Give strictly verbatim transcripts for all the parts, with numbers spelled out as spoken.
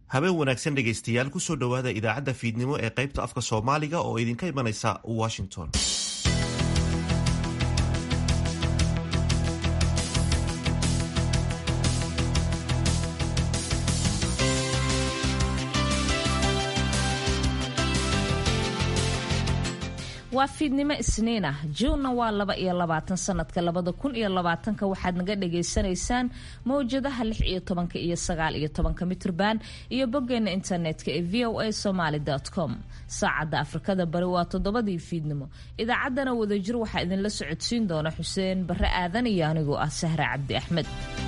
habeen wanaagsan dhegaystayaal kusoo dhowaada idaacadda fiidnimo ee qaybta afka soomaaliga oo idinka imanaysa washington. waa fiidnimo isniin ah juunna waa laba iyo labaatan sanadka labada kun iyo labaatanka waxaad naga dhagaysanaysaan mawjadaha lix iyo tobanka iyo sagaal iyo tobanka mitrban iyo boggeena internetka ee v o a somaly dot com. saacadda afrikada bari waa toddobadii fiidnimo. idaacaddana wadajir waxaa idinla socodsiin doona xuseen barre aadan iyo anigoo ah sahra cabdi axmed.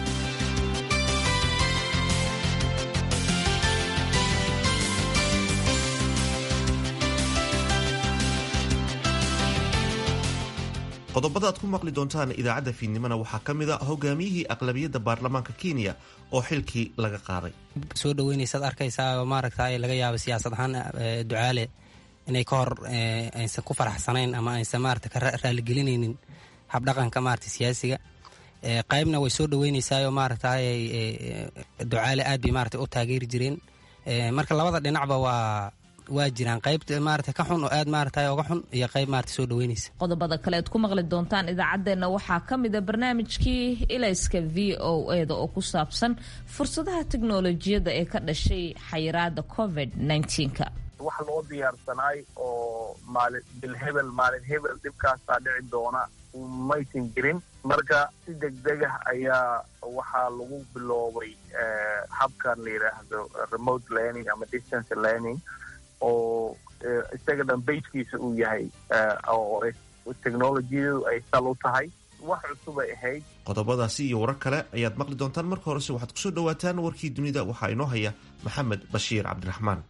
qodobada aad ku maqli doontaan idaacadda fiidnimona waxaa ka mid a hogaamiyihii aqlabiyadda baarlamaanka Kenya oo xilkii laga qaaday. soo dhaweynaysaad arkaysaa maaragtay laga yaabo siyaasad ahaan ducaale inay ka hor aysan ku faraxsanayn ama aysan maaragtay ka raali gelinaynin habdhaqanka maaragtay siyaasiga. qaybna way soo dhaweynaysaa oo maaragtay ducaale aad bay maaragtay u taageeri jireen. marka labada dhinacba waa waa jiraan qayb maaragtay ka xun oo aad maaragtay uga xun iyo qayb maaragtay soo dhaweynaysa. qodobada kale aad ku maqli doontaan idaacadeena waxaa ka mid ah barnaamijkii ilayska v o a da oo ku saabsan fursadaha tiknoolajiyadda ee ka dhashay xayiraada covid nineteen-ka. wax loo diyaarsanaay oo maalin bil hebel maalin hebel dhibkaasaa dhici doona maysan jirin. marka si degdeg ah ayaa waxaa lagu biloobay habkan la yidhaahdo remote learning ama distance learning oo isaga dhan bayskiisa uu yahay oo technologiyadu ay sal u tahay. wax cusub ay ahayd. qodobadaasi iyo warar kale ayaad maqli doontaan. marka horese waxaad kusoo dhawaataan warkii dunida. waxaa inoo haya maxamed bashiir cabdiraxmaan.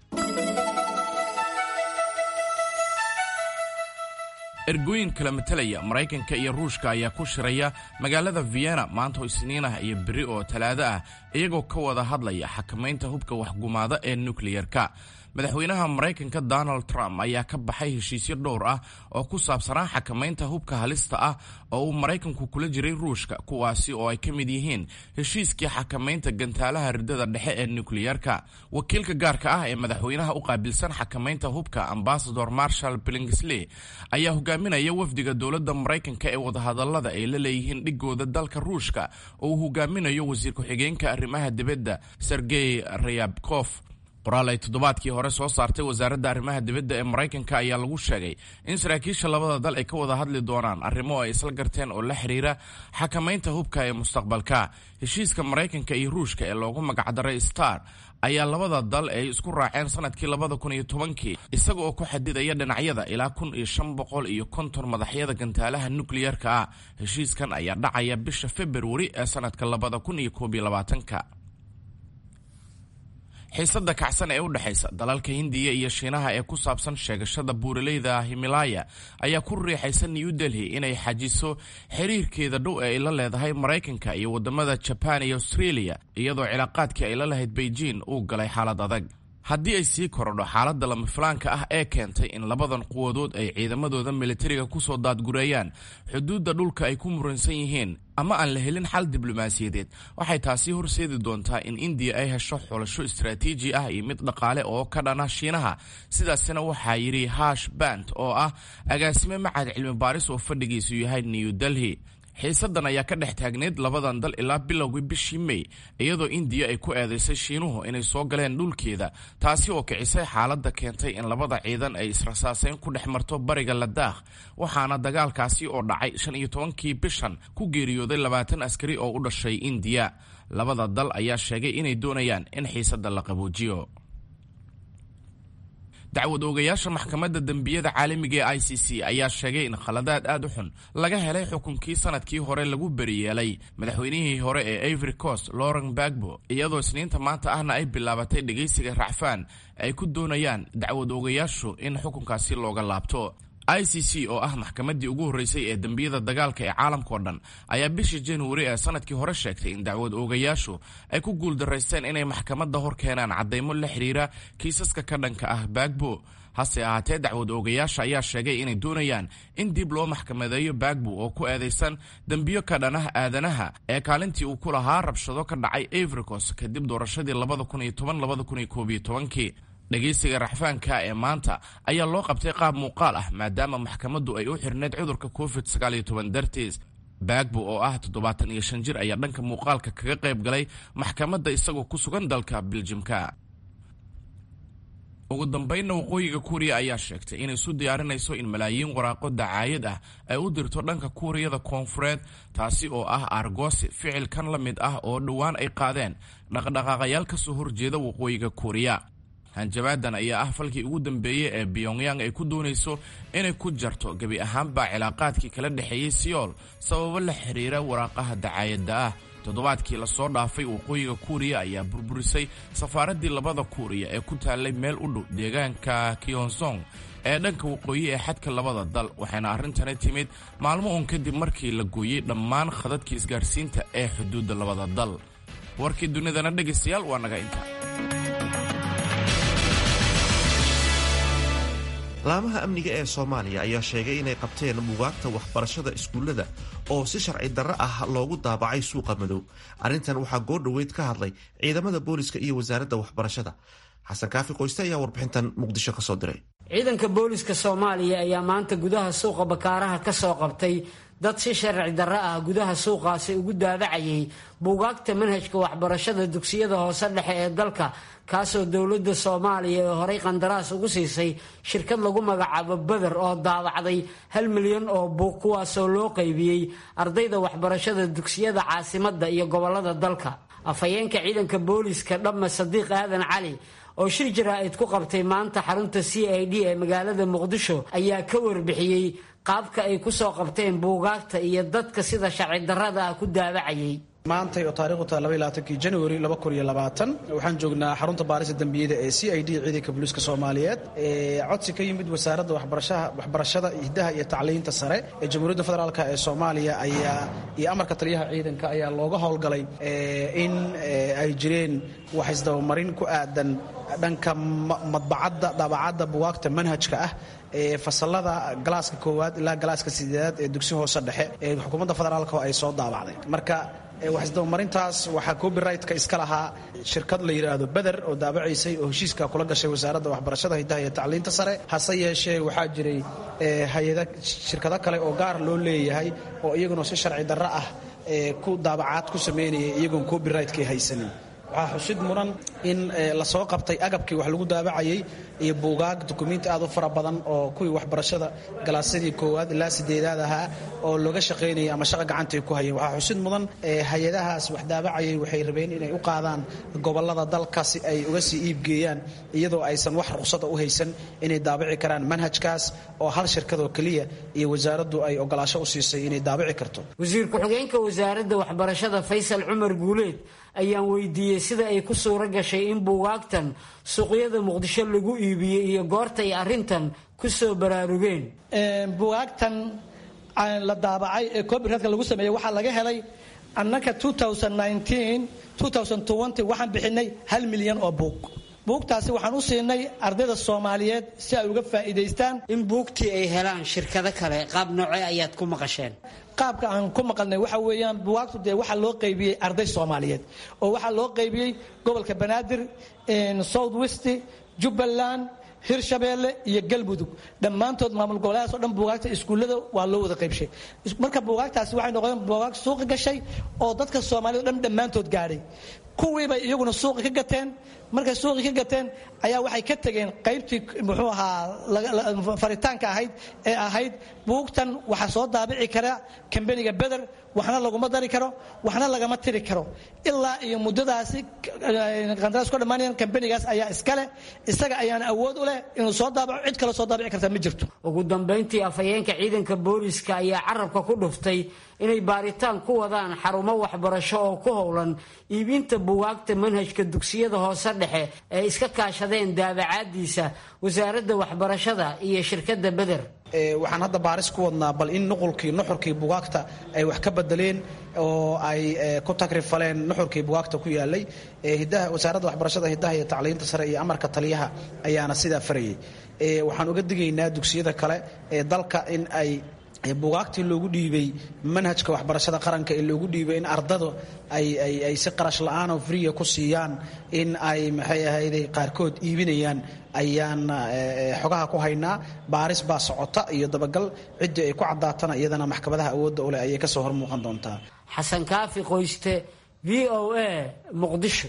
ergooyin kala matalaya maraykanka iyo ruushka ayaa ku shiraya magaalada vienna maanta oo isniin ah iyo beri oo talaado ah iyagoo ka wada hadlaya xakamaynta hubka waxgumaada ee nukliyerka. madaxweynaha maraykanka donald trump ayaa ka baxay heshiisyo dhowr ah oo ku saabsanaa xakamaynta hubka halista ah oo uu maraykanku kula jiray ruushka, kuwaasi oo ay ka mid yihiin heshiiskii xakamaynta gantaalaha ridada dhexe ee nukliyerka. wakiilka gaarka ah ee madaxweynaha u qaabilsan xakamaynta hubka ambasador marshal billingsley ayaa hogaaminaya wafdiga dowladda maraykanka ee wadahadalada ay la leeyihiin dhigooda dalka ruushka oo uu hogaaminayo wasiir ku-xigeenka arrimaha dibadda sergey ryabkov. qoraal ay toddobaadkii hore soo saartay wasaaradda arrimaha dibadda ee maraykanka ayaa lagu sheegay in saraakiisha labada dal ay ka wada hadli doonaan arrimo ay isla garteen oo la xiriira xakamaynta hubka ee mustaqbalka. heshiiska maraykanka iyo ruushka ee loogu magacdaray star ayaa labada dal ay isku raaceen sanadkii labada kun iyo tobankii isaga oo ku xadidaya dhinacyada ilaa kun iyo shan boqol iyo konton madaxyada gantaalaha nukliyerka ah. heshiiskan ayaa dhacaya bisha februari ee sanadka labada kun iyo koob iyo labaatanka. xiisada kacsan ee u dhexaysa dalalka hindiya iyo shiinaha ee ku saabsan sheegashada buuraleyda Himalaya ayaa ku riixaysa New Delhi inay xajiso xiriirkeeda dhow ee ay la leedahay Maraykanka iyo wadamada Japan iyo Australia, iyadoo cilaaqaadkii ay la lahayd Beijing uu galay xaalad adag. haddii ay sii korodho xaaladda lama filaanka ah ee keentay in labadan quwadood ay ciidamadooda militariga kusoo daadgureeyaan xuduudda dhulka ay ku muransan yihiin ama aan la helin xal diblomaasiyadeed, waxay taasi horseedi doontaa in indiya ay hesho xulasho istaraatiiji ah iyo mid dhaqaale oo ka dhana shiinaha. sidaasina waxaa yidhi Harsh Band oo ah agaasime macahad cilmi baaris oo fadhigiisu yahay New Delhi. xiisadan ayaa ka dhex taagneyd labadan dal ilaa bilowgii bishii May, iyadoo indiya ay ku eedaysay shiinuhu inay soo galeen dhulkeeda, taasi oo kicisay xaaladda keentay in labada ciidan ay israsaaseyn ku dhex marto bariga Ladakh, waxaana dagaalkaasi oo dhacay shan iyo tobankii bishan ku geeriyooday labaatan askari oo u dhashay indiya. labada dal ayaa sheegay inay doonayaan in xiisada la qaboojiyo. dacwad oogayaasha maxkamadda dembiyada caalamiga ee I C C ayaa sheegay in khaladaad aad u xun laga helay xukunkii sanadkii hore lagu beriyeelay madaxweynihii hore ee Ivory Coast Laurent Gbagbo, iyadoo isniinta maanta ahna ay bilaabatay dhegaysiga racfaan ay ku doonayaan dacwad oogayaashu in xukunkaasi looga laabto. i c c oo ah maxkamaddii ugu horreysay ee dembiyada dagaalka ee caalamka oo dhan ayaa bishii januari ee sanadkii hore sheegtay in dacwad oogayaashu ay ku guuldaraysteen inay maxkamadda hor keenaan caddaymo la xidhiira kiisaska ka dhanka ah Gbagbo. hase ahaatee dacwad oogayaasha ayaa sheegay inay doonayaan in dib loo maxkamadeeyo Gbagbo oo ku eedaysan dembiyo ka dhan ah aadanaha ee kaalintii uu ku lahaa rabshado ka dhacay Ivory Coast kadib doorashadii labada kun iyo toban labada kun iyo koob iyo tobankii. dhegeysiga raxfaanka ee maanta ayaa loo qabtay qaab muuqaal ah maadaama maxkamaddu ay u xirneed cudurka covid sagaal iyo toban dartiis. Gbagbo oo ah toddobaatan iyo shan jir ayaa dhanka muuqaalka kaga qayb galay maxkamadda isagoo ku sugan dalka Biljimka. ugu dambaynna waqooyiga Kuuriya ayaa sheegtay inay isu diyaarinayso in malaayiin waraaqo dacaayad ah ay u dirto dhanka Kuuriyada Koonfureed, taasi oo ah argoosi ficil kan la mid ah oo dhowaan ay qaadeen dhaqdhaqaaqayaal ka soo horjeeda waqooyiga Kuuriya. hanjabaadan ayaa ah falkii ugu dambeeyey ee Pyongyang ay ku doonayso inay ku jarto gebi ahaanba cilaaqaadkii kala dhexeeyey Seoul sababo la xiriira waraaqaha dacaayadda ah. toddobaadkii la soo dhaafay waqooyiga Kuuriya ayaa burburisay safaaraddii labada Kuuriya ee ku taallay meel u dhow deegaanka Gyeongsong ee dhanka waqooyi ee xadka labada dal, waxayna arrintani timid maalmo uun kadib markii la gooyey dhammaan khadadkii isgaarsiinta ee xuduudda labada dal. warkii dunidana dhegaystayaal waa naga inta. laamaha amniga ee Soomaaliya ayaa sheegay inay qabteen buugaagta waxbarashada iskuulada oo si sharci darro ah loogu daabacay suuqa madow. arrintan waxaa goordhoweyd ka hadlay ciidamada booliska iyo wasaaradda waxbarashada. xasan kaafi qoyste ayaa warbixintan muqdisho ka soo diray. ciidanka booliska Soomaaliya ayaa maanta gudaha suuqa Bakaaraha ka soo qabtay dad si sharci darro ah gudaha suuqaasi ugu daabacayay buugaagta manhajka waxbarashada dugsiyada hoose dhexe ee dalka, kaasoo dowladda Soomaaliya ee horey qandaraas ugu siisay shirkad lagu magacaabo Badar oo daabacday hal milyan oo buug, kuwaasoo loo qaybiyey ardayda waxbarashada dugsiyada caasimadda iyo gobollada dalka. afhayeenka ciidanka booliska Dhamma Sadiiq Aadan Cali oo shir jaraa'id ku qabtay maanta xarunta C I D ee magaalada Muqdisho ayaa ka warbixiyey qaabka ay ku soo qabteen buugaagta iyo dadka sida sharci darrada ah ku daabacayay. maanta oo taariikhdu tahay laba iyo labaatankii January laba kun iyo labaatan waxaan joognaa xarunta baarista dambiyada ee C I D ciidanka booliska Soomaaliyeed ee codsi ka yimid wasaaradda waxbarashada waxbarashada hidaha iyo tacliinta sare ee Jamhuuriyadda Federaalka ee Soomaaliya ayaa iyo amarka taliyaha ciidanka ayaa looga howlgalay in ay jireen wax isdabamarin ku aadan dhanka madbacadda daabacadda buugaagta manhajka ah ee fasalada galaaska koowaad ilaa galaaska sideedaad ee dugsiga hoose dhexe ee xukuumadda federaalka ay soo daabacday. marka wax isdabamarintaas waxaa copyright-ka iska lahaa shirkad la yidhaahdo Badar oo daabacaysay oo heshiiska kula gashay wasaaradda waxbarashada hidaha iyo tacliinta sare. hase yeeshee waxaa jiray hay-ada shirkado kale oo gaar loo leeyahay oo iyaguna si sharci darro ah ku daabacaad ku sameynayay iyagoon copyright-kii haysanin. waxaa xusid mudan in la soo qabtay agabkii wax lagu daabacayay iyo buugaag dukumiinti aad u fara badan oo kuwii waxbarashada galaasyadii koowaad ilaa sideedaad ahaa oo looga shaqaynayay ama shaqa gacantay ku hayeen. waxaa xusid mudan hay-adahaas wax daabacayay waxay rabeen inay u qaadaan gobollada dalka si ay uga sii iibgeeyaan iyadoo aysan wax ruqsada u haysan inay daabici karaan manhajkaas oo hal shirkad oo keliya iyo wasaaraddu ay ogolaasho u siisay inay daabici karto. wasiir ku-xigeenka wasaaradda waxbarashada Faysal Cumar Guuleed ayaan weydiiyey sida ay ku suura gashay in buugaagtan suuqyada Muqdisho lagu iibiyey iyo goorta ay arrintan ku soo baraarugeen. buugaagtan la daabacay ee copyright-ka lagu sameeyey waxaa laga helay annaka waxaan bixinay hal milyan oo buug. buugtaasi waxaan u siinay ardayda Soomaaliyeed si ay uga faa'iidaystaan. in buugtii ay helaan shirkado kale qaab noocee ayaad ku maqasheen? qaabka aan ku maqalnay waxa weeyaan buugaagtu dee waxaa loo qaybiyey arday Soomaaliyeed oo waxaa loo qaybiyey gobolka Banaadir, South West, Jubbaland, Hirshabeelle iyo Galmudug. dhammaantood maamul goboleedaas oo dhan buugaagta iskuullada waa loo wada qaybshay. marka buugaagtaasi waxay noqdeen buugaag suuqa gashay oo dadka Soomaaliyeed dhan dhammaantood gaadhay. kuwii bay iyaguna suuqa ka gateen. markay suuqi ka gateen ayaa waxay ka tageen qaybtii muxuu ahaa faritaanka ahayd ee ahayd buugtan waxa soo daabici kara kambaniga Badar, waxna laguma dari karo waxna lagama tiri karo ilaa iyo muddadaasi qandaraas ku dhamaanayaan. kambanigaas ayaa iskale, isaga ayaan awood u leh inuu soo daabaco, cid kale soo daabici karta ma jirto. ugu dambeyntii afhayeenka ciidanka booliska ayaa carabka ku dhuftay inay baaritaan ku wadaan xarumo waxbarasho oo ku howlan iibinta buugaagta manhajka dugsiyada hoose dhexe ee iska kaashadeen daabacaadiisa wasaaradda waxbarashada iyo shirkadda Badar. waxaan hadda baaris ku wadnaa bal in nuqulkii nuxurkii bugaagta ay wax ka bedeleen oo ay ku takrifaleen nuxurkii bugaagta ku yaalay hidaha wasaaradda waxbarashada hidaha iyo tacliinta sare iyo amarka taliyaha ayaana sidaa farayay waxaan uga digaynaa dugsiyada kale ee dalka in ay bugaagtii loogu dhiibay manhajka waxbarashada qaranka ee loogu dhiibay in ardada ay si qarash la'aan oo friya ku siiyaan in ay maxay ahayday qaarkood iibinayaan ayaan xogaha ku haynaa baaris baa socota iyo dabagal ciddii ay ku caddaatana iyadana maxkamadaha awoodda u leh ayay ka soo hor muuqan doontaa. xasan kaafi qoyste, v o a, muqdisho.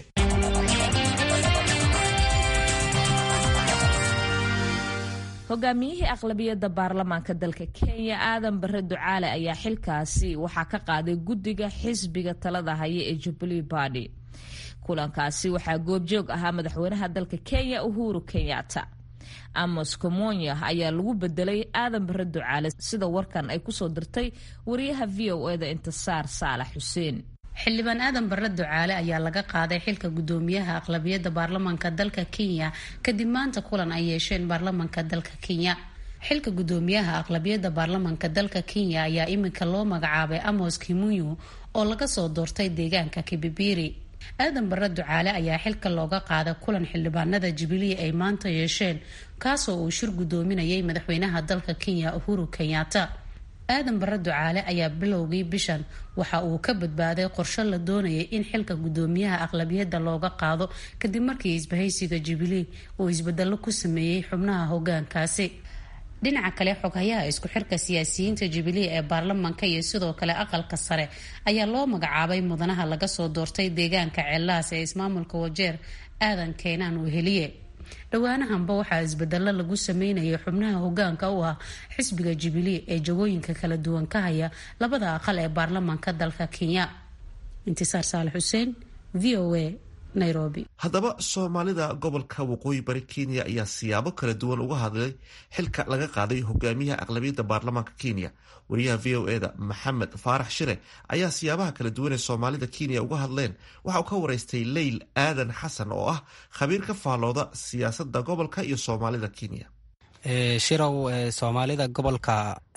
hogaamiyihii aqlabiyadda baarlamaanka dalka Kenya Aadan Barre Ducaale ayaa xilkaasi waxaa ka qaaday guddiga xisbiga talada haya ee Jubilee Party. kulankaasi waxaa goobjoog ahaa madaxweynaha dalka Kenya Uhuru Kenyatta. Amos Komonyo ayaa lagu bedelay Aadan Barre Ducaale sida warkan ay kusoo dirtay wariyaha V O A da Intisaar Saalax Xuseen. xildhibaan Aadan Barre Ducaale ayaa laga qaaday xilka gudoomiyaha aqlabiyadda baarlamaanka dalka Kenya kadib maanta kulan ay yeesheen baarlamaanka dalka Kenya. xilka gudoomiyaha aqlabiyadda baarlamaanka dalka Kenya ayaa iminka loo magacaabay Amos Kimuyu oo laga soo doortay deegaanka Kibibiri. Aadan Barre Ducaale ayaa xilka looga qaaday kulan xildhibaanada Jubilee ay maanta yeesheen kaasoo uu shir gudoominayay madaxweynaha dalka Kenya Uhuru Kenyatta. Aadan Barre Ducaale ayaa bilowgii bishan waxa uu ka badbaaday qorshe la doonayay in xilka gudoomiyaha aqlabiyadda looga qaado kadib markii isbahaysiga Jubilee uu isbedelo ku sameeyay xubnaha hoggaankaasi. dhinaca kale xoghayaha isku xirka siyaasiyiinta Jubilee ee baarlamaanka iyo sidoo kale aqalka sare ayaa loo magacaabay mudanaha laga soo doortay deegaanka Ceellaas ee ismaamulka Wajeer Aadan Keenan Weheliye. dhawaanahanba waxaa isbedelo lagu sameynayay xubnaha hoggaanka u ah xisbiga Jubilee ee jagooyinka kala duwan ka haya labada aqal ee baarlamaanka dalka Kenya. Intisaar Saalax Xuseen, V O A, Nairobi. haddaba soomaalida gobolka waqooyi bari Kenya ayaa siyaabo kala duwan uga hadlay xilka laga qaaday hogaamiyaha aqlabiyadda baarlamaanka Kenya. wariyaha V O A da Maxamed Faarax Shire ayaa siyaabaha kala duwan ee soomaalida Kenya uga hadleen waxa uu ka wareystay Leyl Aadan Xasan oo ah khabiir ka faalooda siyaasadda gobolka iyo soomaalida Kenya. shirow soomaalida gobolka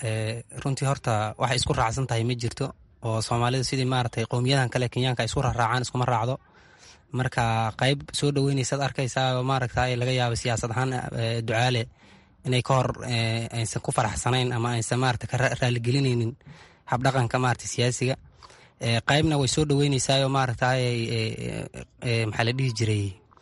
runtii horta waxay isku raacsan tahay ma jirto oo soomaalida sidii maaragtay qowmiyadahan kale Kenyaanka isku raacaan iskuma raacdo. marka qayb soo dhaweynaysaad arkaysaa oo maaragtay laga yaabo siyaasad ahaan Ducaale inay ka hor aysan ku faraxsanayn ama aysan maaragtay ka raaligelinaynin habdhaqanka maaragtay siyaasiga. qaybna way soo dhaweynaysaa oo maaragtay maxaa la dhihi jiray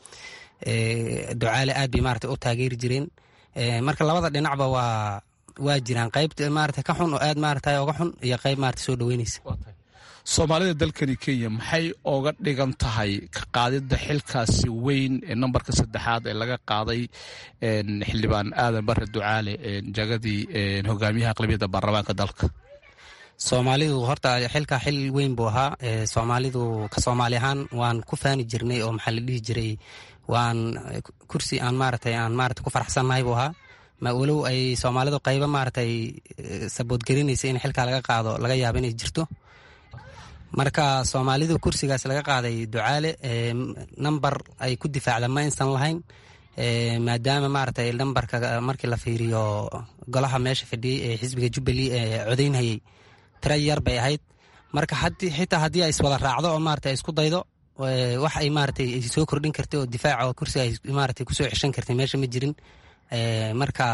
Ducaale aad bay maaragtay u taageeri jireen. marka labada dhinacba waa waa jiraan qayb maaragtay ka xun oo aad maaragtay uga xun iyo qayb maaragtay soo dhaweynaysa. soomaalida dalkani Kenya maxay oga dhigan tahay ka qaadida xilkaasi weyn ee nambarka saddexaad ee laga qaaday xildhibaan Aadan Barre Ducaale jagadii hogaamiyaha aqlabiyadda baarlamaanka dalka? soomaalidu horta xilka xil weyn buu ahaa. soomaalidu ka Soomaali ahaan waan ku faani jirnay oo maxaa la dhihi jiray waan kursi aan maaragtay aan maaragtay ku faraxsannahay buu ahaa. ma walow ay soomaalidu qaybo maaragtay sabood gelinaysa in xilka laga qaado laga yaabo inay jirto. marka soomaalidu kursigaas laga qaaday Ducaale number ay ku difaacda ma insan lahayn maadaama maaragtay numberka markii la fiiriyo golaha meesha fadhiyay ee xisbiga Jubilee ee codeynayay tira yar bay ahayd. marka xitaa haddii ay iswada raacdo oo maaragtay isku daydo wax ay maaragtay soo kordhin kartay oo difaaca oo kursiga ay maaragtay kusoo xishan kartay meesha ma jirin. marka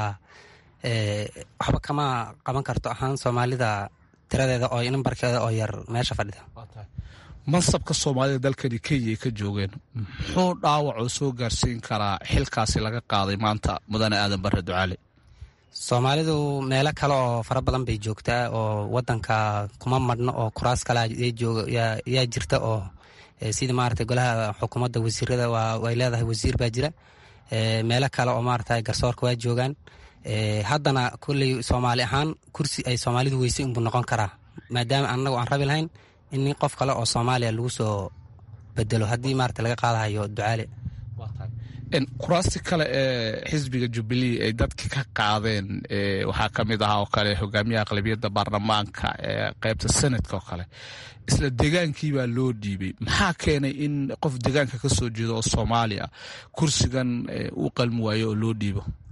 waxba kama qaban karto ahaan soomaalida tiradeeda oo nambarkeeda oo yar meesha fadhida. mansabka soomaalida dalkani Kenya ka joogeen muxuu dhaawac oo soo gaarsiin karaa xilkaasi laga qaaday maanta mudane Aadan Barre Ducaale? soomaalidu meelo kale oo fara badan bay joogtaa oo wadanka kuma madhno oo kuraas kale yaa jirta oo sida maaragtay golaha xukuumadda wasiirada way leedahay wasiir baa jira. meelo kale oo maaragtay garsoorka waa joogaan. haddana kulley Soomaali ahaan kursi ay Soomaalidu weysay unbuu noqon karaa maadaama annagu aan rabi lahayn in nin qof kale oo Soomaaliya lagu soo bedelo haddii maaragtay laga qaadahayo Ducaale. kuraasti kale ee xisbiga Jubilee ay dadka ka qaadeen waxaa ka mid ahaa oo kale hogaamiyaha aqlabiyadda baarlamaanka ee qaybta senadka oo kale isla deegaankii baa loo dhiibay. maxaa keenay in qof deegaanka ka soo jeedo oo Soomaali ah kursigan uu qalmi waayo oo loo dhiibo?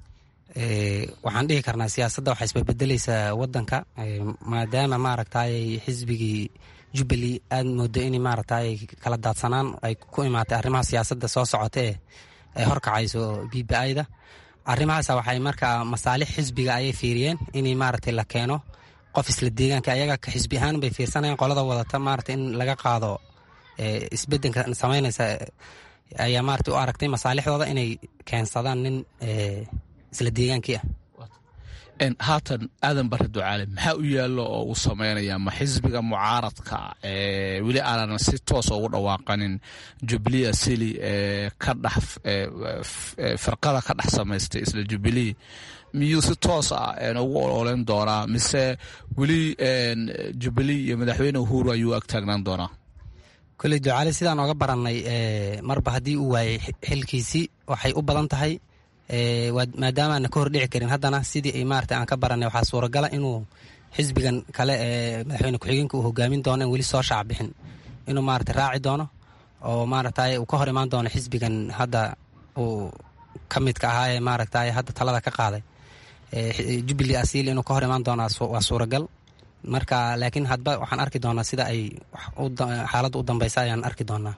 waxaan dhihi karnaa siyaasadda waxaa isbebedelaysaa wadanka maadaama maaragtay xisbigii jubbaland aad moodo in maaragtay kala daadsanaan ay ku imaatay arrimaha siyaasadda soo socota ee ay horkacayso b b i-da arrimahaas waxay markaa masaalix xisbiga ayay fiiriyeen in maaragtay la keeno qof isla deegaanka ayaga ka xisbi ahaan bay fiirsanayeen qolada wadata maaragtay in laga qaado isbedelka samaynaysa ayaa maaragtay u aragtay masaalixdooda inay keensadaan nin isla deegaankii ah haatan aadan bare ducaale maxaa u yaallo oo uu sameynaya ma xisbiga mucaaradka weli aanan si toos ugu dhawaaqanin jubilee asili ka dhex firqada ka dhex samaystay isla jubilee miyuu si toos ah ugu ololeyn doonaa mise weli jubilee iyo madaxweyne uhuru ayuu ag taagnaan doonaa kolley ducaale sidaan oga barannay marba haddii uu waayey xilkiisii waxay u badan tahay maadaama aana ka hor dhici karin haddana sidii ay maarata aan ka baranay waxaa suuragala inuu xisbigan kale ee madaxweyne ku-xigeenka uu hogaamin doono in weli soo shaac bixin inuu maarata raaci doono oo maaragtay uu ka hor imaan doono xisbigan hadda uu ka midka ahaa ee maaragtay hadda talada ka qaaday jubilee asiil inuu ka hor imaan doono waa suuragal marka laakiin hadba waxaan arki doonaa sida ay xaaladda u dambaysa ayaan arki doonaa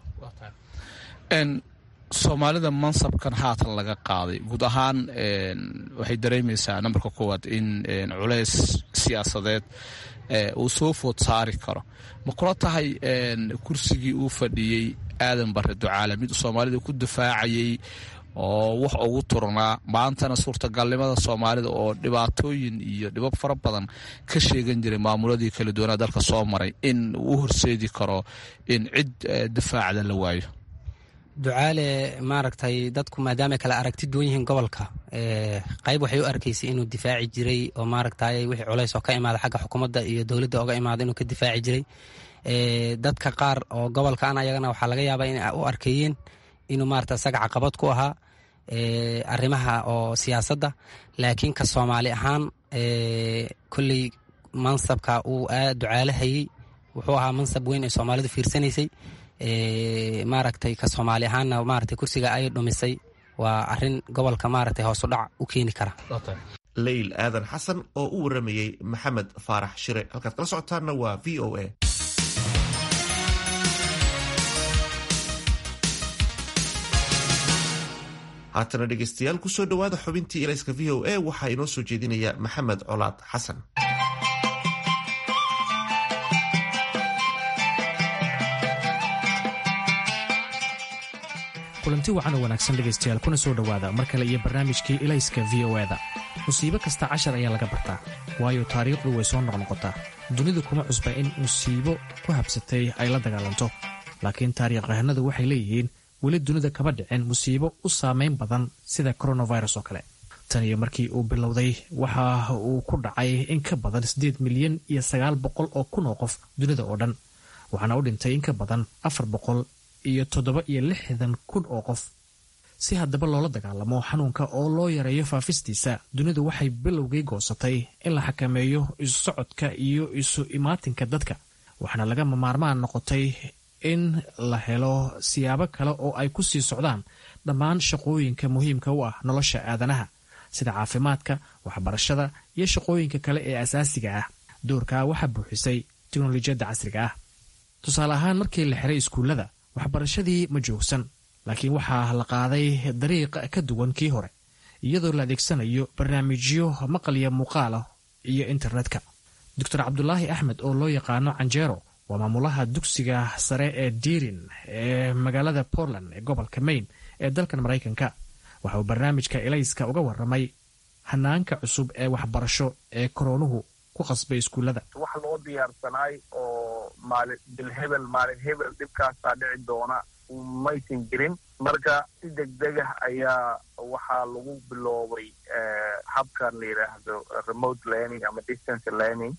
soomaalida mansabkan haatan laga qaaday guud ahaan waxay dareemaysaa nambarka koowaad in culays siyaasadeed uu soo food saari karo ma kula tahay kursigii uu fadhiyey aadan bare ducaale mid soomaalida ku difaacayay oo wax ugu turnaa maantana suurtagalnimada soomaalida oo dhibaatooyin iyo dhibab fara badan ka sheegan jiray maamuladii kala duwanaa dalka soo maray in uu horseedi karo in cid difaacda la waayo ducaale maaragtay dadku maadaama kala aragti duwan yihiin gobolka qayb waxay u arkaysay inuu difaaci jiray oo maaragtay wixii culays oo ka imaada xagga xukuumadda iyo dowladda oga imaada inuu ka difaaci jiray dadka qaar oo gobolkan ayagana waxaa laga yaabaa inay u arkayeen inuu maarata isaga caqabad ku ahaa arrimaha oo siyaasadda laakiin ka soomaali ahaan kolley mansabka uu aad ducaale hayey wuxuu ahaa mansab weyn ee soomaalidu fiirsanaysay maaragtay ka soomaali ahaanna maaragtay kursiga ay dhumisay waa arrin gobolka maaragtay hoos u dhac u keeni kara leyl aadan xasan oo u waramayey maxamed faarax shire halkaad kala socotaanna waa v o a haatana dhegeystayaal kusoo dhowaada xubintii ilayska v o a waxaa inoo soo jeedinaya maxamed colaad xasan kulanti wacan oo wanaagsan dhegaystayaal kuna soo dhowaada mar kale iyo barnaamijkii ilayska v o eda musiibo kasta cashar ayaa laga bartaa waayo taariikhdu way soo noqnoqotaa dunidu kuma cusba in musiibo ku habsatay ay la dagaalanto laakiin taariikhahanadu waxay leeyihiin weli dunida kama dhicin musiibo u saamayn badan sida coronavirus oo kale tan iyo markii uu bilowday waxa uu ku dhacay in ka badan siddeed milyan iyo sagaal boqol oo kun oo qof dunida oo dhan waxaana u dhintay in ka badan afar boqol iyo toddoba iyo lixdan kun oo qof si haddaba loola dagaalamo xanuunka oo loo yareeyo faafistiisa dunidu waxay bilowgii goosatay in la xakameeyo isu socodka iyo isu imaatinka dadka waxaana laga maarmaan noqotay in la helo siyaabo kale oo ay ku sii socdaan dhammaan shaqooyinka muhiimka u ah nolosha aadanaha sida caafimaadka waxbarashada iyo shaqooyinka kale ee asaasiga ah doorkaa waxaa buuxisay teknolojiyadda casriga ah tusaale ahaan markii la xiray iskuullada waxbarashadii ma joogsan laakiin waxaa la qaaday dariiq ka duwan kii hore iyadoo la adeegsanayo barnaamijyo maqalya muuqaalah iyo internetka doctor cabdulaahi axmed oo loo yaqaano canjeero waa maamulaha dugsiga sare ee diirin ee magaalada portland ee gobolka maine ee dalkan maraykanka waxa uu barnaamijka ilayska uga waramay hanaanka cusub ee waxbarasho ee koroonuhu ku qasbay iskuullada wax loo diyaarsanaay oo maalin bilhebel maalin hebel dhibkaasaa dhici doona maysan jirin marka si degdegah ayaa waxaa lagu biloobay habkan la yidhaahdo remote learning ama distance learning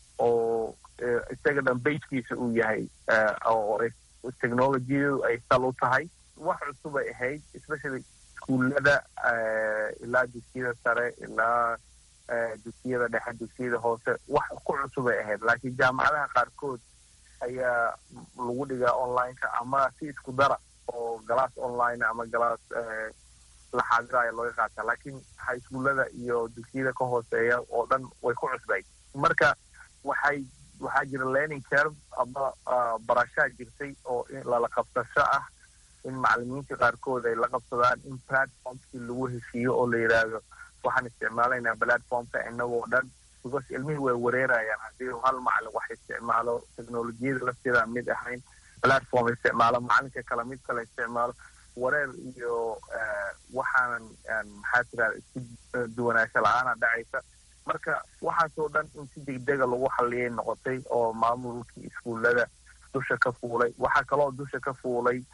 oo isaga dhan basekiisa uu yahay oo technologiyadu ay sal u tahay wax cusub ay ahayd especially iskuullada ilaa dugsiyada sare ilaa dugsiyada dhexe dugsiyada hoose wax ku cusub ay ahayd laakiin jaamacadaha qaarkood ayaa lagu dhigaa online-ka ama si isku dara oo galaas online ama galaas la xaadiraya looga qaataa laakiin high schoolada iyo dugsiyada ka hooseeya oo dhan way ku cusbay marka waxay waxaa jira learning curve ama barashaa jirtay oo lala qabsasho ah in macalimiinta qaarkood ay la qabsadaan in platformkii lagu heshiiyo oo la yidhaahdo waxaan isticmaalaynaa platformka inagoo dhan because ilmihii way wareerayaan haddii hal macalin wax isticmaalo technolojiyada lafteeda mid ahayn platform isticmaalo macalinka kale mid kale isticmaalo wareer iyo waxaanan maxaa tirahda isku duwanaansho la-aana dhacaysa marka waxaasoo dhan in si degdega lagu xalliyay noqotay oo maamulkii iskuullada dusha ka fuulay waxaa kaloo dusha ka fuulay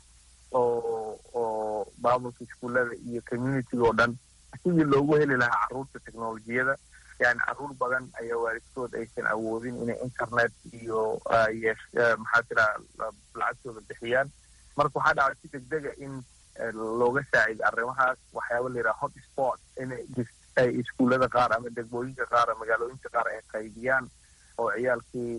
oo oo maamulka iskuullada iyo community oo dhan sidii loogu heli lahaa carruurta technolojiyada yani carruur badan ayaa waalidkood aysan awoodin inay internet iyo yeesh maxaa tiraha lacagtooda bixiyaan marka waxaa dhacay si degdega in looga saacido arrimahaas waxyaaba la yidhaha hot sport inay ay iskuullada qaar ama degmooyinka qaar ama magaalooyinka qaar ay qaybiyaan oo ciyaalkii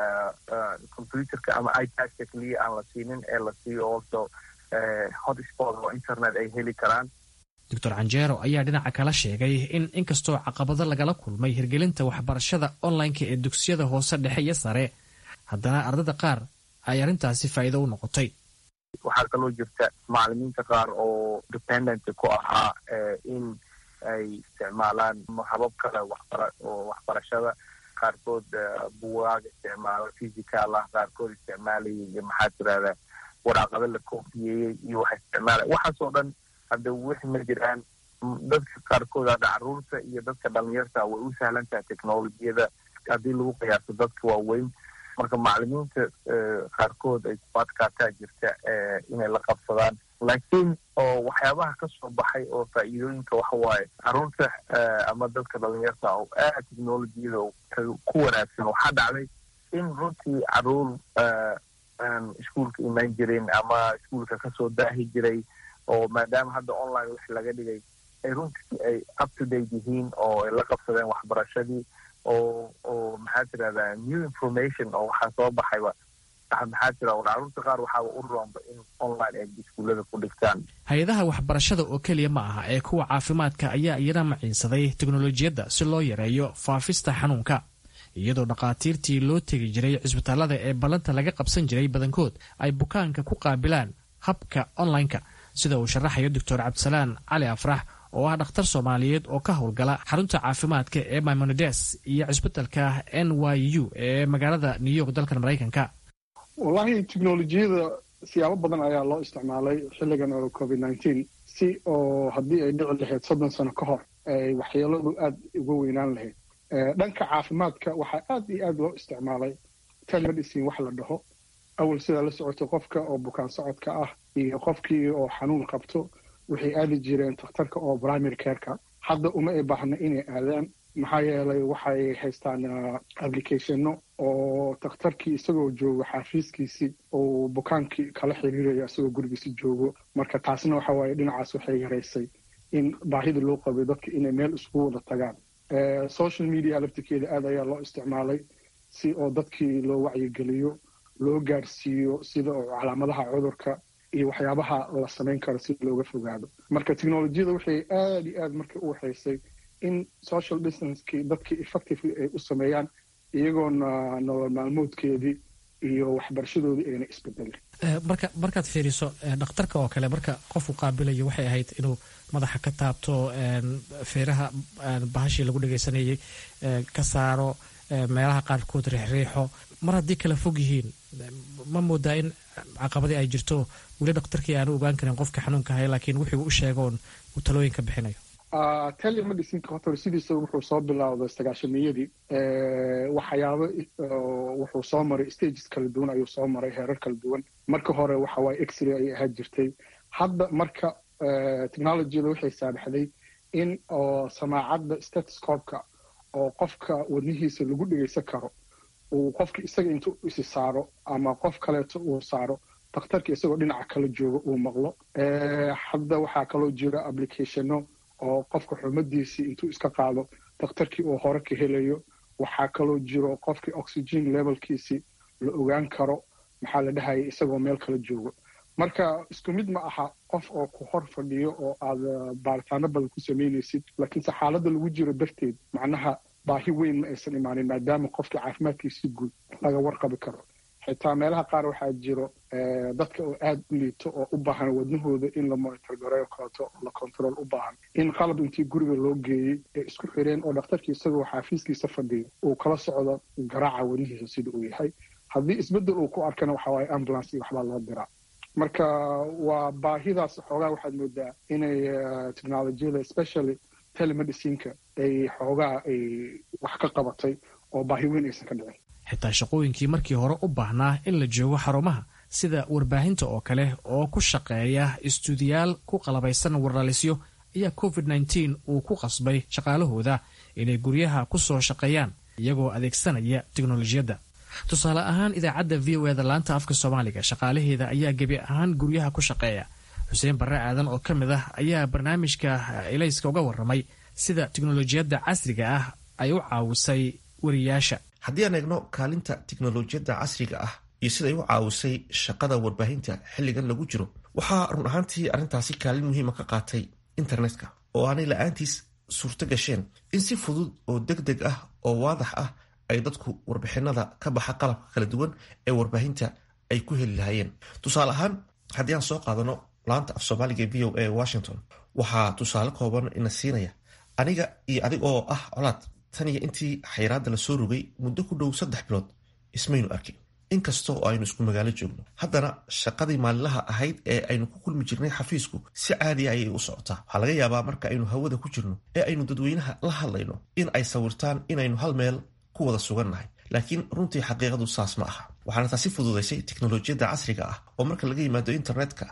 computerka ama ipadka keliya aan la siinin ee la siiyo also hot sport oo internet ay heli karaan doctor canjeero ayaa dhinaca kala sheegay in inkastoo caqabado lagala kulmay hirgelinta waxbarashada online-ka ee dugsiyada hoose dhexe iyo sare haddana ardada qaar ay arrintaasi faa'iido u noqotay waxaa kaloo jirta macalimiinta qaar oo dependent ku ahaa in ay isticmaalaan habab kale oo waxbarashada qaarkood buwaag isticmaalo physical ah qaarkood isticmaalayay maxaa tirahda waraaqado la koofiyeyey iyo waxa isticmaalay waxaasoo dhan hadda wixii ma jiraan dadka qaarkood hadda carruurta iyo dadka dhalinyarta way u sahlan tahay technolojiyada haddii lagu qiyaaso dadka waaweyn marka macalimiinta qaarkood ay ku adkaataa jirta inay la qabsadaan laakiin oo waxyaabaha ka soo baxay oo faa'iidooyinka waxa waaye carruurta ama dadka dhalinyarta oo aad technolojiyada ku wanaagsan waxaa dhacday in runtii carruur aan iskuulka imaan jirin ama iskuulka kasoo daahi jiray oo maadaama hadda online wix laga dhigay ay runtii ay up to date yihiin oo ay la qabsadeen waxbarashadii oo oo maxaa tirahdaa new information oo waxaa soo baxayba maxaa tira carruurta qaar waxaaba u roonba in online ay iskuullada ku dhigtaan hay-adaha waxbarashada oo keliya ma aha ee kuwa caafimaadka ayaa iyana maciinsaday teknolojiyadda si loo yareeyo faafista xanuunka iyadoo dhakhaatiirtii loo tegi jiray cisbitaalada ee ballanta laga qabsan jiray badankood ay bukaanka ku qaabilaan habka online-ka sida uu sharaxayo doctor cabdisalaan cali afrax oo ah dhakhtar soomaaliyeed oo ka howlgala xarunta caafimaadka ee maimonides iyo cisbitalka n y u ee magaalada new york dalkan maraykanka wallahi technolojiyada siyaabo badan ayaa loo isticmaalay xilligan oo covid nineteen si oo haddii ay dhici lahayd soddon sano ka hor ay waxyeeladu aad uga weynaan lahayd dhanka caafimaadka waxaa aad iyo aad loo isticmaalay telemedicine wax la dhaho awal sidaa la socoto qofka oo bukaan socodka ah iyo qofkii oo xanuun qabto waxay aadi jireen takhtarka oo primary careka hadda uma ay baahna inay aadaan maxaa yeelay waxay haystaan applicationno oo takhtarkii isagoo joogo xaafiiskiisii oo bukaankii kala xiriirayo isagoo gurigiisi joogo marka taasna waxa waaye dhinacaas waxay yaraysay in baahida loo qabay dadka inay meel isku wada tagaan social media laftirkeeda aad ayaa loo isticmaalay si oo dadkii loo wacyigeliyo loo gaarsiiyo sida oo calaamadaha cudurka iyo waxyaabaha la samayn karo si looga fogaado marka technolojiyada waxay aad iyo aad marka u waxaysay in social distancekii dadkii effectively ay u sameeyaan iyagoona nolol maalmoodkeedii iyo waxbarashadoodii ayna isbedelin marka markaad fiiriso dhakhtarka oo kale marka qofku qaabilayo waxay ahayd inuu madaxa ka taabto feeraha bahashii lagu dhagaysanayay ka saaro meelaha qaarkood riixriixo mar haddii kala fog yihiin ma moodaa in caqabadii ay jirto weli dhakhtarkii aanu ogaan karin qofka xanuunka haya laakiin wuxuu u sheegoon uu talooyin ka bixinayo telemedicinka hotor sidiisa wuxuu soo bilowday sagaashamiyadii waxyaabo wuxuu soo maray stages kala duwan ayuu soo maray heerar kala duwan marka hore waxa waaye x-ray ayay ahaan jirtay hadda marka technologiyada waxay saamaxday in oo samaacadda statoscopka oo qofka wadnihiisa lagu dhegaysan karo uu qofka isaga intuu isi saaro ama qof kaleeto uu saaro dakhtarka isagoo dhinaca kala jooga uu maqlo hadda waxaa kaloo jira applicationno oo qofka xumadiisii intuu iska qaado dakhtarkii uu hore ka helayo waxaa kaloo jiro qofkii oxygen levelkiisii la ogaan karo maxaa la dhahaya isagoo meel kala joogo marka isku mid ma aha qof oo ku hor fadhiyo oo aad baaritaano badan ku samaynaysid laakiinse xaaladda lagu jiro darteed macnaha baahi weyn ma aysan imaanin maadaama qofka caafimaadkiisi guud laga warqabi karo xitaa meelaha qaar waxaa jiro dadka oo aad u liito oo u baahan wadnahooda in la monitor gareeyo kaleeto oo la control u baahan in qalab intii guriga loo geeyey ee isku xireen oo dhakhtarkii isagoo xaafiiskiisa fadhiyo uu kala socdo garaaca wadnihiisa sida uu yahay haddii isbeddel uu ku arkana waxa waaye ambulance iyo waxbaa loo diraa marka waa baahidaas xoogaa waxaad moodaa inay technolojiyada especially telemedicineka ay xoogaa ay wax ka qabatay oo baahi weyn aysan ka dhicin xitaa shaqooyinkii markii hore u baahnaa in la joogo xarumaha sida warbaahinta oo kale oo ku shaqeeya istuudiyaal ku qalabaysan warlalisyo ayaa covid nneteen uu ku qasbay shaqaalahooda inay guryaha ku soo shaqeeyaan iyagoo adeegsanaya teknolojiyadda tusaale ahaan idaacadda v o eda laanta afka soomaaliga shaqaalaheeda ayaa gebi ahaan guryaha ku shaqeeya xuseen barre aadan oo ka mid ah ayaa barnaamijka ilayska uga warramay sida teknolojiyadda casriga ah ay u caawisay wariyaasha haddii aan eegno kaalinta teknolojiyadda casriga ah iyo siday u caawisay shaqada warbaahinta xilligan lagu jiro waxaa run ahaantii arrintaasi kaalin muhiima ka qaatay internetka oo aanay la-aantiis suurto gasheen in si fudud oo deg deg ah oo waadax ah ay dadku warbixinada ka baxa qalabka kala duwan ee warbaahinta ay ku heli lahaayeen tusaale ahaan haddii aan soo qaadano laanta af soomaaliga v o a washington waxaa tusaale kooban ina siinaya aniga iyo adig oo ah colaad tan iyo intii xayiraadda la soo rogay muddo ku dhow saddex bilood ismaynu arkin inkasta oo aynu isku magaalo joogno haddana shaqadii maalinlaha ahayd ee aynu ku kulmi jirnay xafiisku si caadiya ayay u socotaa waxaa laga yaabaa marka aynu hawada ku jirno ee aynu dadweynaha la hadlayno in ay sawirtaan inaynu hal meel ku wada sugannahay laakiin runtii xaqiiqadu saas ma aha waxaana taasi fududaysay teknolojiyadda casriga ah oo marka laga yimaado internetka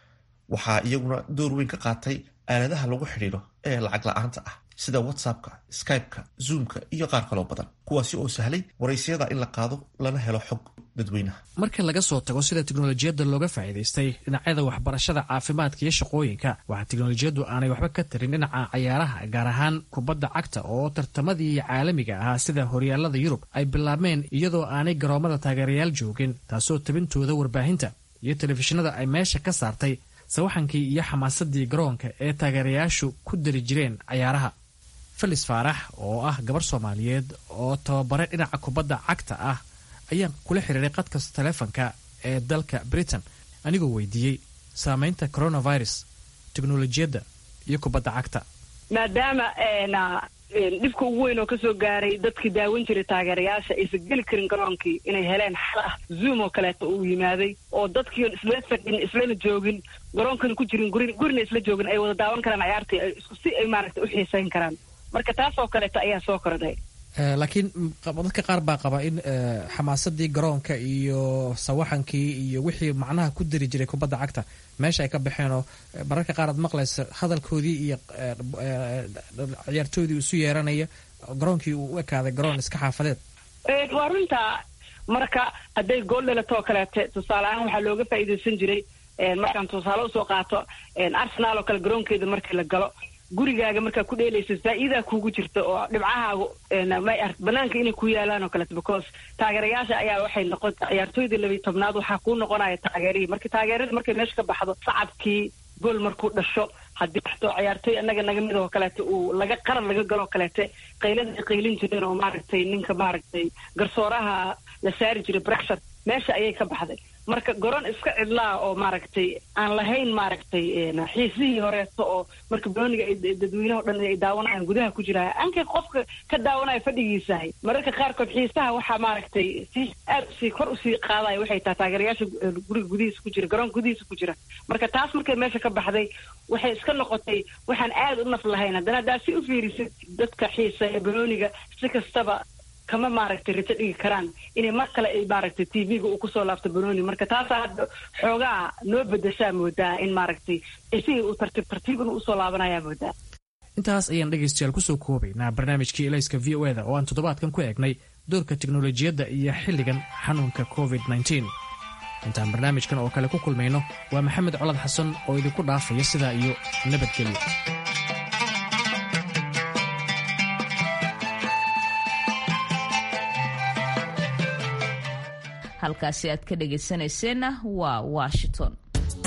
waxaa iyaguna door weyn ka qaatay aaladaha lagu xidhiidho ee lacag la-aanta ah sida whatsappka skypeka zoomka iyo qaar kaloo badan kuwaasi oo sahlay waraysiyada in la qaado lana helo xog dadweynaha marka laga soo tago sida teknolojiyadda looga faa'iidaystay dhinacyada waxbarashada caafimaadka iyo shaqooyinka waxaa teknolojiyaddu aanay waxba ka tarin dhinaca cayaaraha gaar ahaan kubadda cagta oo tartamadii caalamiga ahaa sida horyaalada yurub ay bilaabmeen iyadoo aanay garoomada taageerayaal joogin taasoo tabintooda warbaahinta iyo telefishinada ay meesha ka saartay sawaxankii iyo xamaasadii garoonka ee taageerayaashu ku dari jireen cayaaraha felis faarax oo ah gabar soomaaliyeed oo tababare dhinaca kubadda cagta ah ayaan kula xiriiray qadka taleefonka ee dalka britain anigoo weydiiyey saamaynta coronavirus teknolojiyadda iyo kubadda cagta maadaama dhibka ugu weyn oo kasoo gaaray dadkii daawan jiray taageerayaasha aysan geli karin garoonkii inay heleen xal ah zoom oo kaleeto uu yimaaday oo dadkii isla fadhin islana joogin garoonkana ku jirin gurin gurina isla joogin ay wada daawan karaan ciyaartii si ay maaragtay u xiisayn karaan marka taas oo kaleeto ayaa soo kordhay laakiin dadka qaar baa qaba in xamaasadii garoonka iyo sawaxankii iyo wixii macnaha ku dari jiray kubadda cagta meesha ay ka baxeen oo mararka qaar aad maqlaysa hadalkoodii iyo ciyaartoodii isu yeeranaya garoonkii uu u ekaaday garoon iska xaafadeed waa runtaa marka hadday gool dhalatoo kaleete tusaale ahaan waxaa looga faa'iidaysan jiray markaan tusaale usoo qaato arsenal oo kale garoonkeeda markii la galo gurigaaga markaa ku dheelaysa faa'iidaa kuugu jirta oo dhibcahaagu banaanka inay ku yaalaan oo kaleeto because taageerayaasha ayaa waxay noqon ciyaartooydii labiyi tobnaad waxaa kuu noqonaya taageerihii marka taageerada markay meesha ka baxdo sacabkii gool markuu dhasho haddii waxtoo ciyaartooy annaga naga mid oo kaleeto uu laga qaran laga galoo kaleete qaylada ay qaylin jireen oo maaragtay ninka maaragtay garsooraha la saari jiray brexit meesha ayay ka baxday marka garoon iska cidlaa oo maaragtay aan lahayn maaragtay xiisihii horeeto oo marka booniga dadweynaha o dhan ay daawanayaan gudaha ku jira ankay qofka ka daawanaya fadhigiisahay mararka qaarkood xiisaha waxaa maaragtay si aad usii kor usii qaadaya waxay tahay taageerayaasha guriga gudihiisa ku jira garoon gudihiisa ku jira marka taas markay meesha ka baxday waxay iska noqotay waxaan aad u naf lahayn haddana haddaad si u fiirisid dadka xiisa ee booniga si kastaba kama maaragtay rito dhigi karaan inay mar kale ay maaragtay t v-ga uu kusoo laabto banooni marka taasaa hadda xoogaa noo bedeshaa moodaa in maaragtay isihii uu tartiib tartiibna usoo laabanayaa moodaa intaas ayaan dhegaystayaal kusoo koobaynaa barnaamijkii elayska v o eda oo aan toddobaadkan ku eegnay doorka teknolojiyadda iyo xilligan xanuunka covid nneteen intaan barnaamijkan oo kale ku kulmayno waa maxamed colad xasan oo idinku dhaafaya sidaa iyo nabadgelyo halkaasi aad ka dhegaysanayseena waa washington.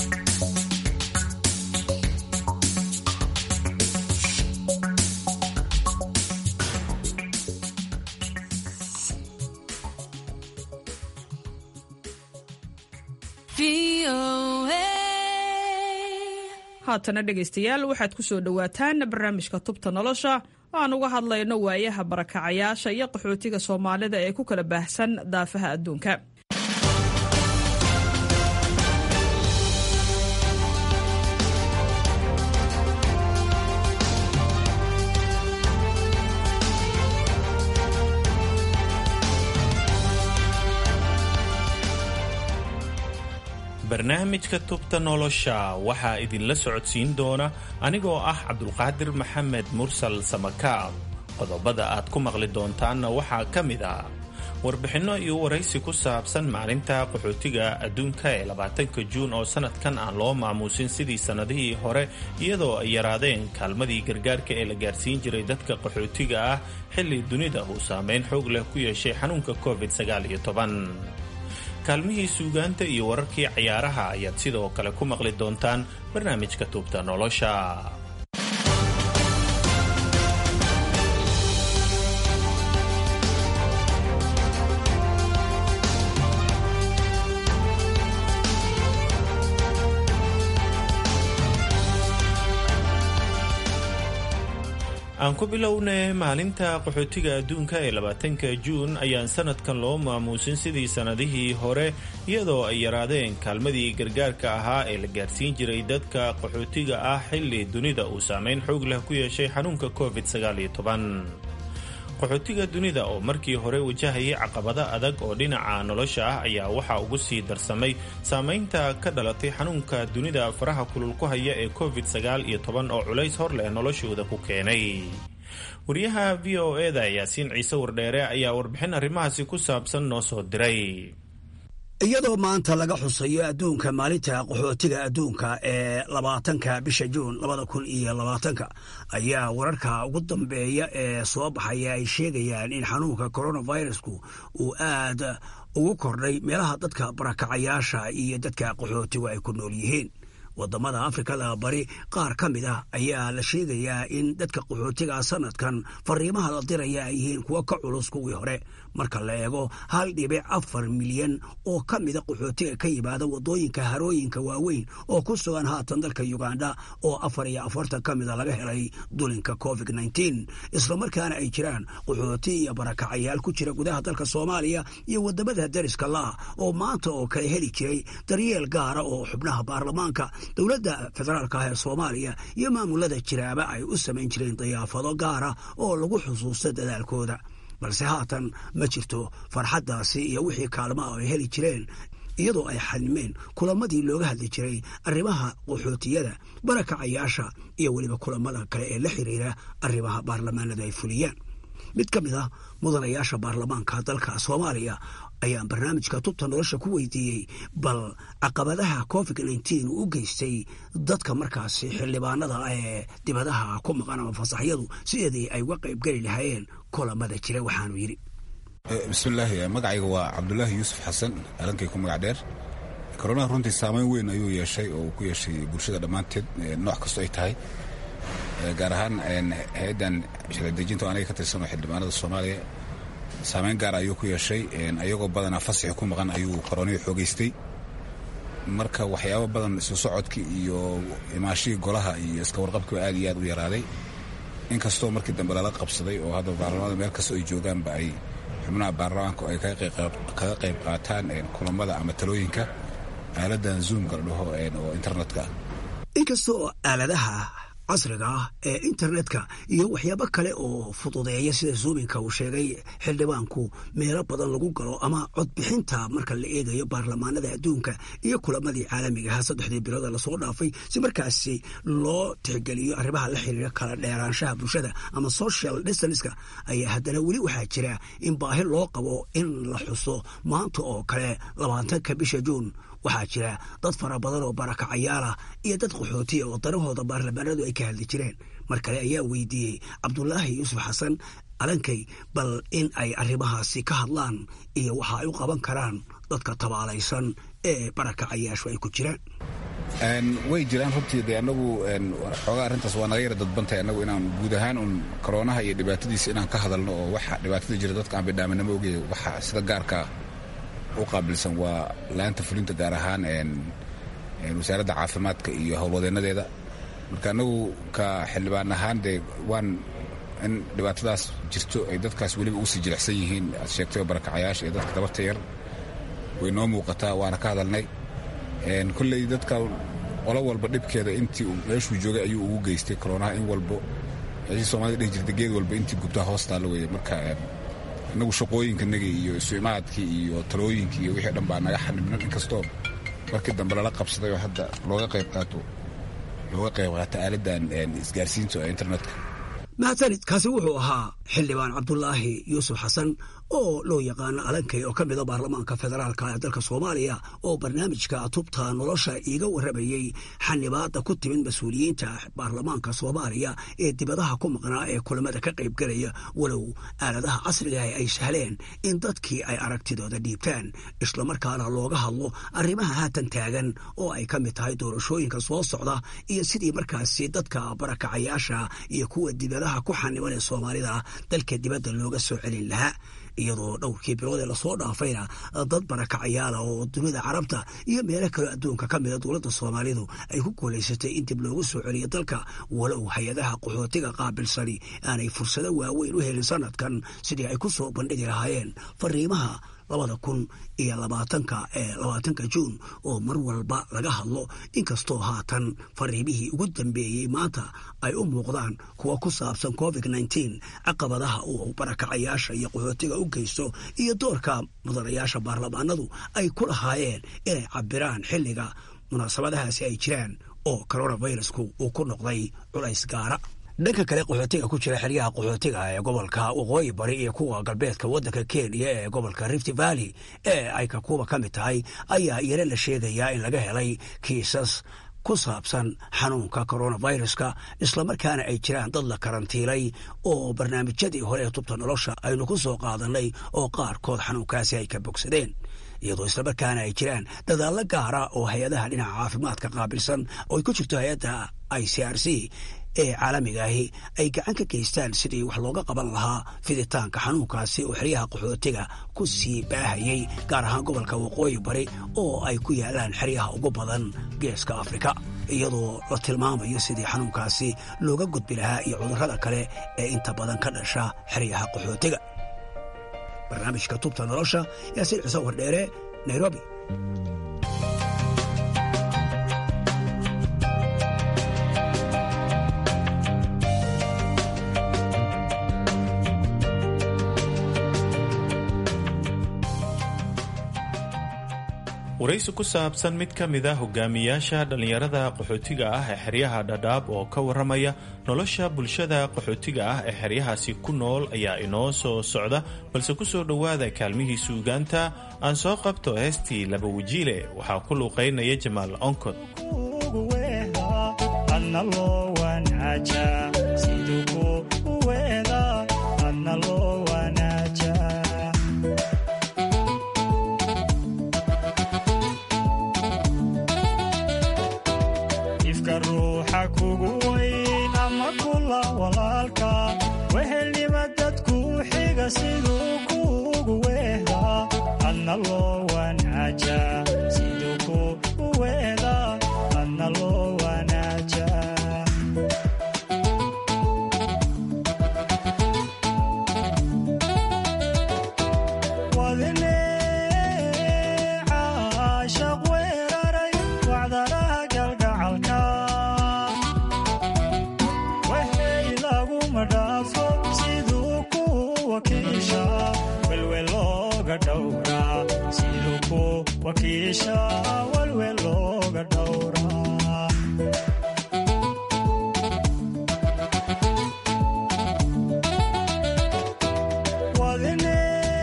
haatana dhegaystayaal waxaad ku soo dhowaataan barnaamijka tubta nolosha oo aan uga hadlayno waayaha barakacayaasha iyo qaxootiga soomaalida ee ku kala baahsan daafaha adduunka. barnaamijka tubta nolosha waxaa idinla socodsiin doona anigoo ah cabdulqaadir maxamed mursal samakaab. qodobada aad ku maqli doontaanna waxaa ka mid ah warbixinno iyo waraysi ku saabsan maalinta qaxootiga adduunka ee labaatanka juun oo sanadkan aan loo maamuusin sidii sannadihii hore iyadoo ay yaraadeen kaalmadii gargaarka ee la gaarsiin jiray dadka qaxootiga ah xilli dunida uu saameyn xoog leh ku yeeshay xanuunka covid sagaal iyo toban. kaalmihii suugaanta iyo wararkii cayaaraha ayaad sidoo kale ku maqli doontaan barnaamijka tubta nolosha. aan ku bilownay maalinta qaxootiga adduunka ee labaatanka juun ayaan sanadkan loo maamuusin sidii sannadihii hore iyadoo ay yaraadeen kaalmadii gargaarka ahaa ee la gaarsiin jiray dadka qaxootiga ah xilli dunida uu saameyn xoog leh ku yeeshay xanuunka covid sagaal iyo toban. qaxootiga dunida oo markii hore wajahayay caqabado adag oo dhinaca nolosha ah ayaa waxaa ugu sii darsamay saamaynta ka dhalatay xanuunka dunida faraha kulul ku haya ee covid sagaal iyo toban oo culays hor leh noloshooda ku keenay. wariyaha v o eda yaasiin ciise wardheere ayaa warbixin arrimahaasi ku saabsan noo soo diray. iyadoo maanta laga xusayo adduunka maalinta qaxootiga adduunka ee labaatanka bisha juun labada kun iyo labaatanka ayaa wararka ugu dambeeya ee soo baxaya ay sheegayaan in xanuunka coronavirusku uu aad ugu kordhay meelaha dadka barakacayaasha iyo dadka qaxootigu ay ku nool yihiin. wadamada afrikada bari qaar ka mid ah ayaa la sheegayaa in dadka qaxootiga sanadkan fariimaha la diraya ay yihiin kuwa ka culus kuwii hore marka la eego hal dhibic afar milyan oo ka mida qaxootiga ka yimaada wadooyinka harooyinka waaweyn oo ku sugan haatan dalka uganda oo afar iyo afartan ka mida laga helay dulinka covid nneteen islamarkaana ay jiraan qaxooti iyo barakacayaal ku jira gudaha dalka soomaaliya iyo wadamada dariska laah oo maanta oo kale heli jiray daryeel gaara oo xubnaha baarlamaanka dowladda federaalka ah ee soomaaliya iyo maamulada jiraaba ay u samayn jireen dayaafado gaara oo lagu xusuusta dadaalkooda. balse haatan ma jirto farxaddaasi iyo wixii kaalmaha ay heli jireen iyadoo ay xadimeen kulamadii looga hadli jiray arrimaha qaxootiyada barakacayaasha iyo weliba kulamada kale ee la xiriira arrimaha baarlamaanada ay fuliyaan. mid ka mid ah mudanayaasha baarlamaanka dalka soomaaliya ayaan barnaamijka tubta nolosha ku weydiiyey bal caqabadaha covid nneteen uu u geystay dadka markaasi xildhibaanada ee dibadaha ku maqan ama fasaxyadu sidii ay uga qayb geli lahaayeen kulamada jira. waxaanu yidhi bismillaahi magacayga waa cabdulaahi yuusuf xasan alankay ku magac dheer. koronaha runtii saameyn weyn ayuu yeeshay oo uu ku yeeshay bulshada dhammaanteed nooc kastoo ay tahay, gaar ahaan hay-addan sharci-dejinta oo aniga ka tirsanoo xildhibaanada soomaaliya saameyn gaar ayuu ku yeeshay. ayagoo badanaa fasaxi ku maqan ayuu koronihii xoogaystay. marka waxyaabo badan isu socodkii iyo imaashihii golaha iyo iska warqabkiiba aad iyo aad u yaraaday, inkastoo markii dambe lala qabsaday oo hadda baarlamaanada meel kastoo ay joogaanba ay xubnaha baarlamaanku ay kaga qayb qaataan kulamada ama talooyinka aaladan zoomka la dhaho oo internetka ah. inkastoo aaladaha casriga ah ee internetka iyo waxyaabo kale oo fududeeya sida zoominka uu sheegay xildhibaanku meelo badan lagu galo ama codbixinta marka la eegayo baarlamaanada adduunka iyo kulamadii caalamiga ahaa saddexdii bilood lasoo dhaafay si markaasi loo tixgeliyo arrimaha la xiriira kala dheeraanshaha bulshada ama social distanceka ayaa haddana weli waxaa jira in baahi loo qabo in la xuso maanta oo kale labaatanka bisha juun. waxaa jira dad fara badan oo barakacayaalah iyo dad qaxootiya oo darahooda baarlamaanadu ay ka hadli jireen. mar kale ayaa weydiiyey cabdulaahi yuusuf xasan alankay bal in ay arrimahaasi ka hadlaan iyo waxa ay u qaban karaan dadka tabaalaysan ee barakacayaashu ay ku jiraan. way jiraan runtii de anagu xoogaa arrintaas waa naga yara dadbantahay anagu inaan guud ahaan un koroonaha iyo dhibaatadiisa inaan ka hadalno oo waxa dhibaatada jira dadka aan bidhaaminama ogey waxa sida gaarkaa u qaabilsan waa laanta fulinta gaar ahaan wasaaradda caafimaadka iyo howlwadeenadeeda marka anagu ka xildhibaan ahaan dee waan in dhibaatadaas jirto ay dadkaas weliba ugu sii jilicsan yihiin aad sheegtay barakacayaasha iyo dadka dabarta yar way noo muuqataa waana ka hadalnay kolley dadka qolo walba dhibkeeda intii meeshuu joogay ayuu ugu geystay koronaha in walbo meeshii soomaalida dhihi jirta geed walba intii gubtaa hoostaala weeye marka inagu shaqooyinkanaga iyo isu-imaadkii iyo talooyinkii iyo wixii dhan baa naga xanibnan inkastoo markii dambe lala qabsaday oo hadda looga qayb qaato looga qayb qaato aaladan isgaarsiinta ee internetka mahadsanid kaasi wuxuu ahaa xildhibaan cabdulaahi yuusuf xasan oo loo yaqaano alankay oo ka mida baarlamaanka federaalka ee dalka soomaaliya oo barnaamijka tubta nolosha iiga warramayey xanibaadda ku timid mas-uuliyiinta baarlamaanka soomaaliya ee dibadaha ku maqnaa ee kulamada ka qaybgelaya walow aaladaha casrigaah ay sahleen in dadkii ay aragtidooda dhiibtaan islamarkaana looga hadlo arrimaha haatan taagan oo ay ka mid tahay doorashooyinka soo socda iyo sidii markaasi dadka barakacayaasha iyo kuwa dibadaha ku xaniban ee soomaalida dalka dibadda looga soo celin lahaa iyadoo dhowrkii bilood ee lasoo dhaafayna dad barakacayaala oo dunida carabta iyo meelo kaloo adduunka ka mida dowladda soomaalidu ay ku guulaysatay in dib loogu soo celiyo dalka walow hay-adaha qaxootiga qaabilsani aanay fursado waaweyn u helin sanadkan sidii ay ku soo bandhigi lahaayeen fariimaha labada kun iyo labaatanka ee labaatanka juun oo mar walba laga hadlo inkastoo haatan fariimihii ugu dambeeyey maanta ay u muuqdaan kuwa ku saabsan covid nneteen caqabadaha uu barakacayaasha iyo qaxootiga u geysto iyo doorka mudanayaasha baarlamaanadu ay ku lahaayeen inay cabiraan xilliga munaasabadahaasi ay jiraan oo coronavirusku uu ku noqday culays gaara dhanka kale qaxootiga ku jira xeryaha qaxootiga ee gobolka waqooyi bari iyo kuwa galbeedka waddanka kenya ee gobolka rift valley ee ay kakuba ka mid tahay ayaa iyana la sheegayaa in laga helay kiisas ku saabsan xanuunka coronaviruska islamarkaana ay jiraan dad la karantiilay oo barnaamijyadii hore ee tubta nolosha aynu ku soo qaadannay oo qaarkood xanuunkaasi ay ka bogsadeen iyadoo islamarkaana ay jiraan dadaallo gaara oo hay-adaha dhinaca caafimaadka qaabilsan oo ay ku jirto hay-adda i c r c ee caalamigaahi ay gacan ka geystaan sidii wax looga qaban lahaa fiditaanka xanuunkaasi oo xeryaha qaxootiga ku sii baahayey gaar ahaan gobolka waqooyi bari oo ay ku yaalaan xeryaha ugu badan geeska afrika iyadoo la tilmaamayo sidii xanuunkaasi looga gudbi lahaa iyo cudurrada kale ee inta badan ka dhasha xeryaha qaxootiga barnaamijka tubta nolosha yaasiin ciise wardheere nairobi waraysi ku saabsan mid ka mid a hogaamiyaasha dhallinyarada qaxootiga ah ee xeryaha dhadhaab oo ka warramaya nolosha bulshada qaxootiga ah ee xeryahaasi ku nool ayaa inoo soo socda balse ku soo dhowaada kaalmihii suugaanta aan soo qabto heestii laba wajiile waxaa ku luuqaynaya jamaal onkod kugu weyn ama kula walaalka wehelnima dadku xiga siduu kuugu weehda adna loo wanaaja siduu kuugu weehda adna loo wanaaja wadine caashaq weeraray wacdaraha galgacalka wakiisha walwel looga dhowraa wadine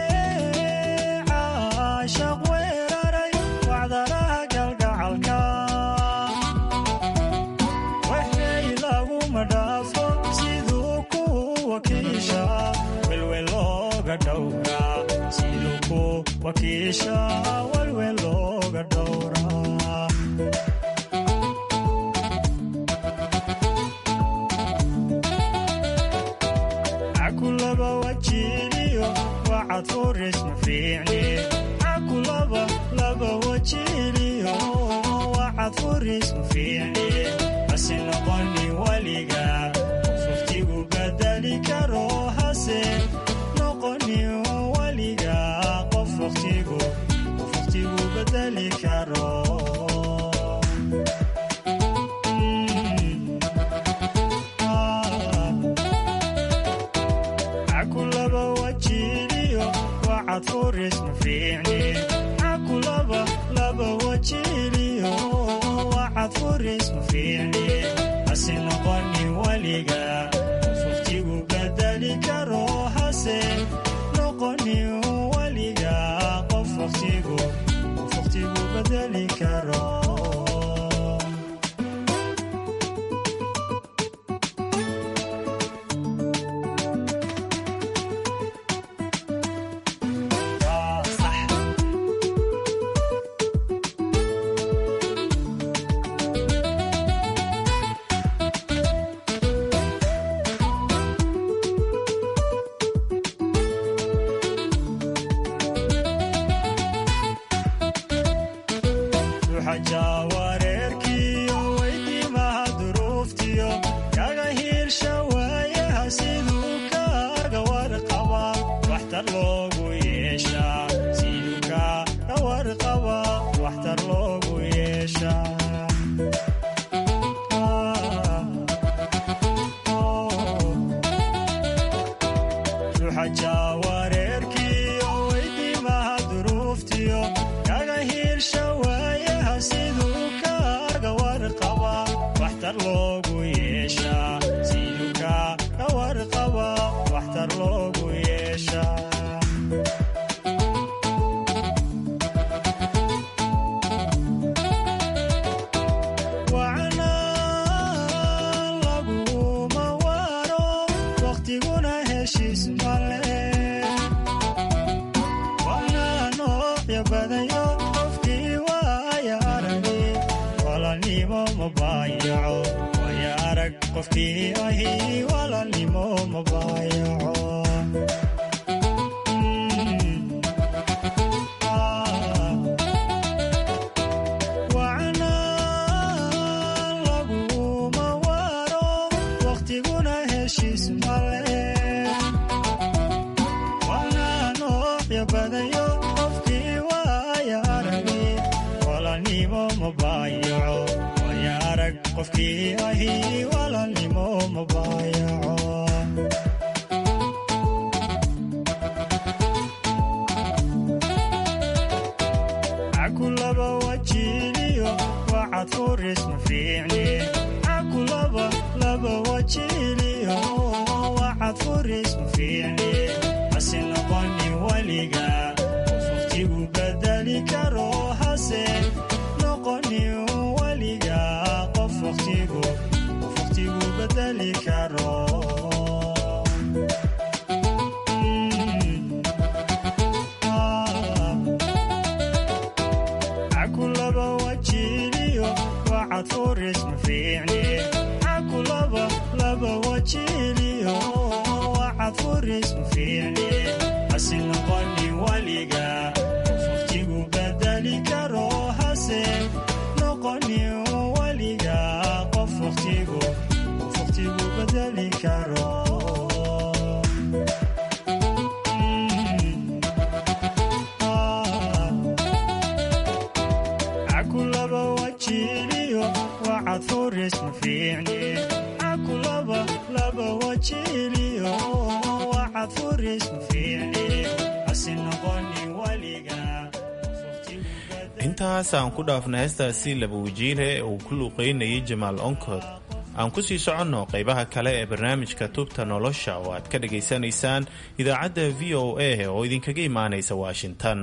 caashaq weeraray wacdaraha galgacalka waxay laguma dhaafo siduu ku wakiisha welwel looga dhowraa siduu ku wakiisha walwel looga dhowraa cakulaba wajiiliyo wacad furis ma fiicni cakulaba wacad furis ma fiicni hase noqoni weliga qof waqtigu bedeli karo hase noqoni weliga qof waqtigu qof waqtigu bedeli karo furis ma fiicni aku laba laba wajiliyo wacad furis ma fiicni hase noqoni weliga qof waqtigu bedeli karo hase noqoni weliga qof waqtigu qof waqtigu bedeli karo intaas aan ku dhaafna heestaasi laba wajiile ee uu ku luuqaynayay jamaal onkod aan ku sii soconno qaybaha kale ee barnaamijka tubta nolosha oo aad ka dhagaysanaysaan idaacadda v o a oo idinkaga imaanaysa washington.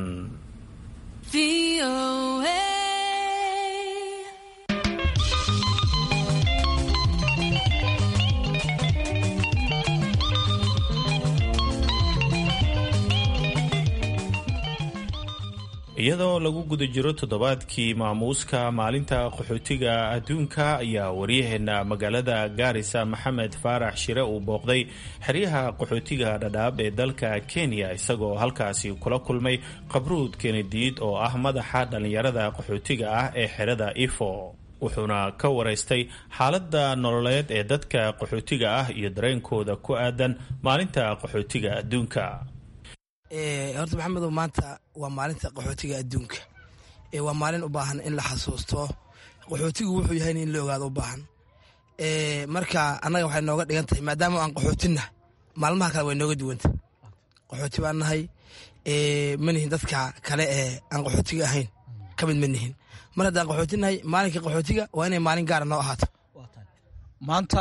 iyadoo lagu guda jiro toddobaadkii maamuuska maalinta qaxootiga adduunka ayaa waryaheena magaalada gaarisa maxamed faarax shire uu booqday xeryaha qaxootiga dhadhaab ee dalka kenya isagoo halkaasi kula kulmay qabruud kenediid oo ah madaxa dhallinyarada qaxootiga ah ee xerada ifo wuxuuna ka waraystay xaaladda nololeed ee dadka qaxootiga ah iyo dareenkooda ku aadan maalinta qaxootiga adduunka. horta maxamedow maanta waa maalinta qaxootiga adduunka waa maalin u baahan in la xasuusto qaxootigu wuxuu yahay in la ogaado u baahan marka annaga waxay nooga dhigan tahay maadaama aan qaxootina maalmaha kale way nooga duwanta qaxooti baan nahay ma nihin dadka kale ee aan qaxootiga ahayn ka mid ma nihin mar haddaan qaxooti nahay maalinka qaxootiga waa inay maalin gaara noo ahaato. maanta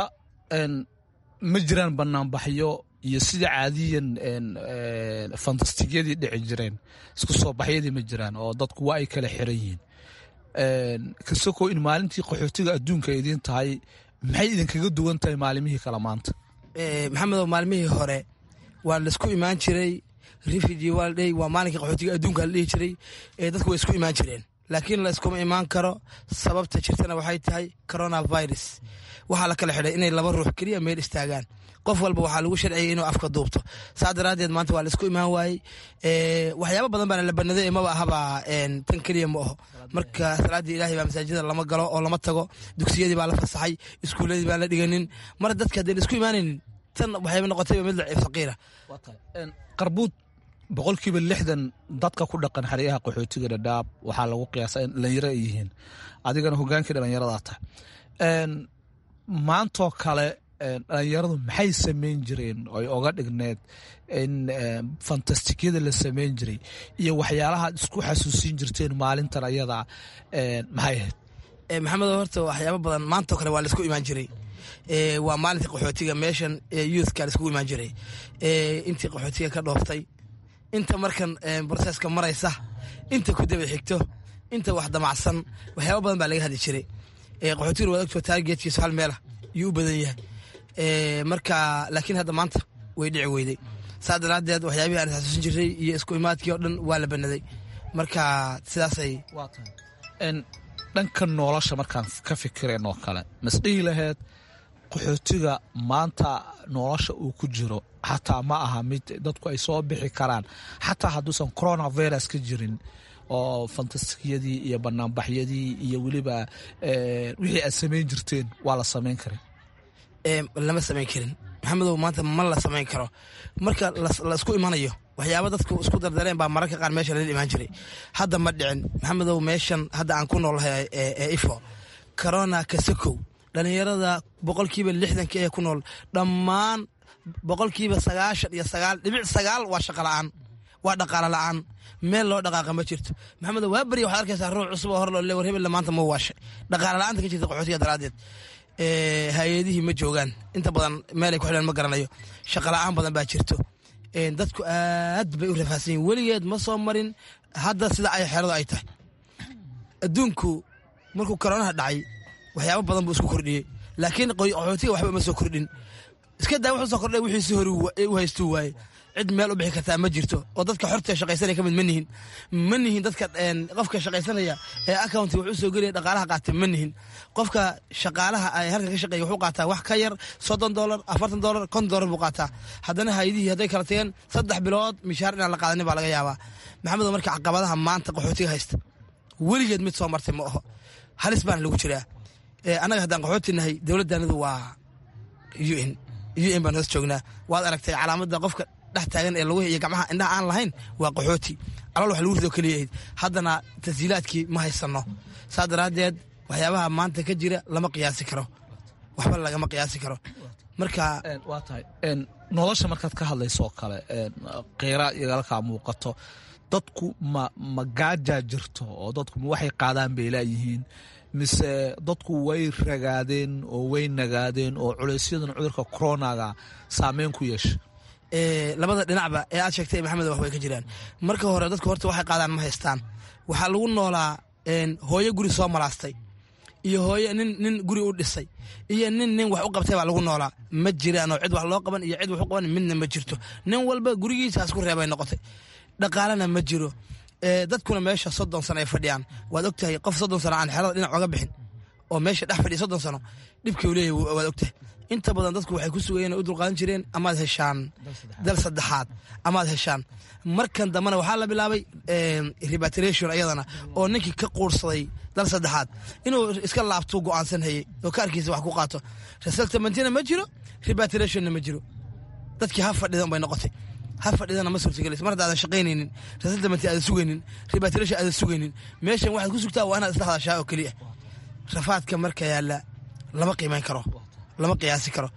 ma jiraan banaanbaxyo iyo sida caadiyan fantastigyadii dhici jireen isku soo baxyadii ma jiraan oo dadku waa ay kala xiran yihiin kasoko in maalintii qaxootiga adduunka idiin tahay maxay idinkaga duwan tahay maalimihii kale maanta? maxamedow maalmihii hore waa laisku imaan jiray refugee world day waa maalinka qaxootiga adduunka la dhihi jiray dadku way isku imaan jireen laakiin la iskuma imaan karo sababta jirtana waxay tahay coronavirus waxaa la kala xidhay inay laba ruux keliya meel istaagaan qof walba waxaa lagu sharciyay inuu afka duubto saa daraaddeed maanta waa laisku imaan waayey waxyaaba badan baana la banaday maba ahaba tan keliya ma aho marka salaaddii ilaahay baa masaajida lama galo oo lama tago dugsiyadii baa la fasaxay iskuulladii baan la dhiganin mar dadka haddee laisku imaanaynin tan waxayba noqotayba mid laciif faqiira. qarbuud boqolkiiba lixdan dadka ku dhaqan xeryaha qaxootiga dhadhaab waxaa lagu qiyaasaa in dhalinyaro ay yihiin adigana hogaankii dhalinyaradaa tahay maantoo kale dhalinyaradu maxay samayn jireen oy oga dhigneed in fantastikyada la samayn jiray iyo waxyaalahaad isku xasuusin jirteen maalintan ayadaa maxay ahayd? maxamed horta waxyaaba badan maantoo kale waa laisku imaan jiray waa maalinta qaxootiga meeshan youthka laiskugu imaan jiray intii qaxootiga ka dhooftay inta markan broseska maraysa inta ku daba xigto inta wax damacsan waxyaaba badan baa laga hadli jiray qaxootiga waad ogto taargetkiisu hal meelah yuu u badan yahay marka laakiin hadda maanta way dhici weyday saa daraaddeed waxyaabihii aan xasuusin jiray iyo isku imaadkii oo dhan waa la banaday marka sidaasay dhanka nolosha markaan ka fikireen oo kale masdhihi laheed qaxootiga maanta nolosha uu ku jiro xataa ma aha mid dadku ay soo bixi karaan xataa hadduusan coronavirus ka jirin oo fantastikiyadii iyo banaanbaxyadii iyo weliba wixii aad samayn jirteen waa la samayn karin? lama samayn karin maxamedow maanta ma la samayn karo marka la isku imanayo waxyaaba dadku isku dardareen baa mararka qaar meesha lala imaan jiray hadda ma dhicin maxamedow meeshan hadda aan ku noolahay ee ifo corona kasakow dhalinyarada boqolkiiba lixdanka ee ku nool dhammaan boqolkiiba sagaashan iyo sagaal dhibic sagaal waa shaqo la'aan waa dhaqaalo la'aan meel loo dhaqaaqa ma jirto maxamedow waa beriya waxaad arkaysaa ruux cusub oo hor loo le war hebel maanta ma waashay dhaqaalo la'aanta ka jirta qaxootiga daraaddeed hay-adihii ma joogaan inta badan meelay ku xidhan ma garanayo shaqo la'aan badan baa jirto dadku aad bay u rafaahsan yihin weligeed ma soo marin hadda sida ay xeradu ay tahay adduunku markuu koronaha dhacay waxyaaba badan buu isku kordhiyey laakiin qaxootiga waxba uma soo kordhin iska daa wuxuu soo kordhay wixiisi hore u haystuu waaye cid meel u bixi kartaa ma jirto oo dadka xorta shaqaysanaya ka mid ma nihin ma nihin dadka qofka shaqaysanaya ee accounti wuxuu soo gelaya dhaqaalaha qaatay ma nihin qofka shaqaalaha ay halka ka shaqeeya wuxuu qaataa wax ka yar soddon dollar afartan dollar konton dollar buu qaataa haddana hayadihii hadday kala tageen saddex bilood mishaar inaan la qaadanin baa laga yaabaa maxamedo marka caqabadaha maanta qaxootiga haysta weligeed mid soo martay ma aho halis baana lagu jiraa annaga haddaan qaxooti nahay dowladdaanadu waa u n u n baan hoos joognaa waad aragtay calaamadda qofka dhex taagan ee lagu iyo gacmaha indhaha aan lahayn waa qaxooti alal wax lagu rido keliya ahayd haddana tasjiilaadkii ma haysanno saa daraaddeed waxyaabaha maanta ka jira lama qiyaasi karo waxba lagama qiyaasi karo marka waa tahay nolosha markaad ka hadlayso kale kheyraad iyo halkaa muuqato dadku ma ma gaajaa jirto oo dadku ma waxay qaadaan bay laayihiin mise dadku way ragaadeen oo way nagaadeen oo culaysyadan cudurka coronaga saameyn ku yeesha? labada dhinacba ee aad sheegtay maxamed wax way ka jiraan marka hore dadku horta waxay qaadaan ma haystaan waxaa lagu noolaa hooyo guri soo malaastay iyo hooyo nin nin guri u dhisay iyo nin nin wax u qabtay baa lagu noolaa ma jiraan oo cid wax loo qaban iyo cid wax u qaban midna ma jirto nin walba gurigiisaas ku reebay noqotay dhaqaalana ma jiro dadkuna meesha soddon sano ay fadhiyaan waad ogtahay qof soddon sano aan xerada dhinac oga bixin oo meesha dhex fadhiya soddon sano dhibkii uu leeyahay waad ogtahay inta badan dadku waxay ku sugayeen u dulqaadan jireen amaad heshaan dal saddexaad amaad heshaan markan dambena waxaa la bilaabay repatriation ayadana oo ninkii ka quursaday dal saddexaad inuu iska laabto go'aansan hayay oo kaarkiisa wax ku qaato resettlementina ma jiro repatriationna ma jiro dadkii ha fadhidan bay noqotay ha fadhidana ma suurtagelayso mar haddaadan shaqaynaynin resettlement aadan sugaynin repatriation aadan sugaynin meeshan waxaad ku sugtaa waa inaad isla hadashaa oo keliya rafaadka marka yaalla lama qiimayn karo lama qiyaasi karo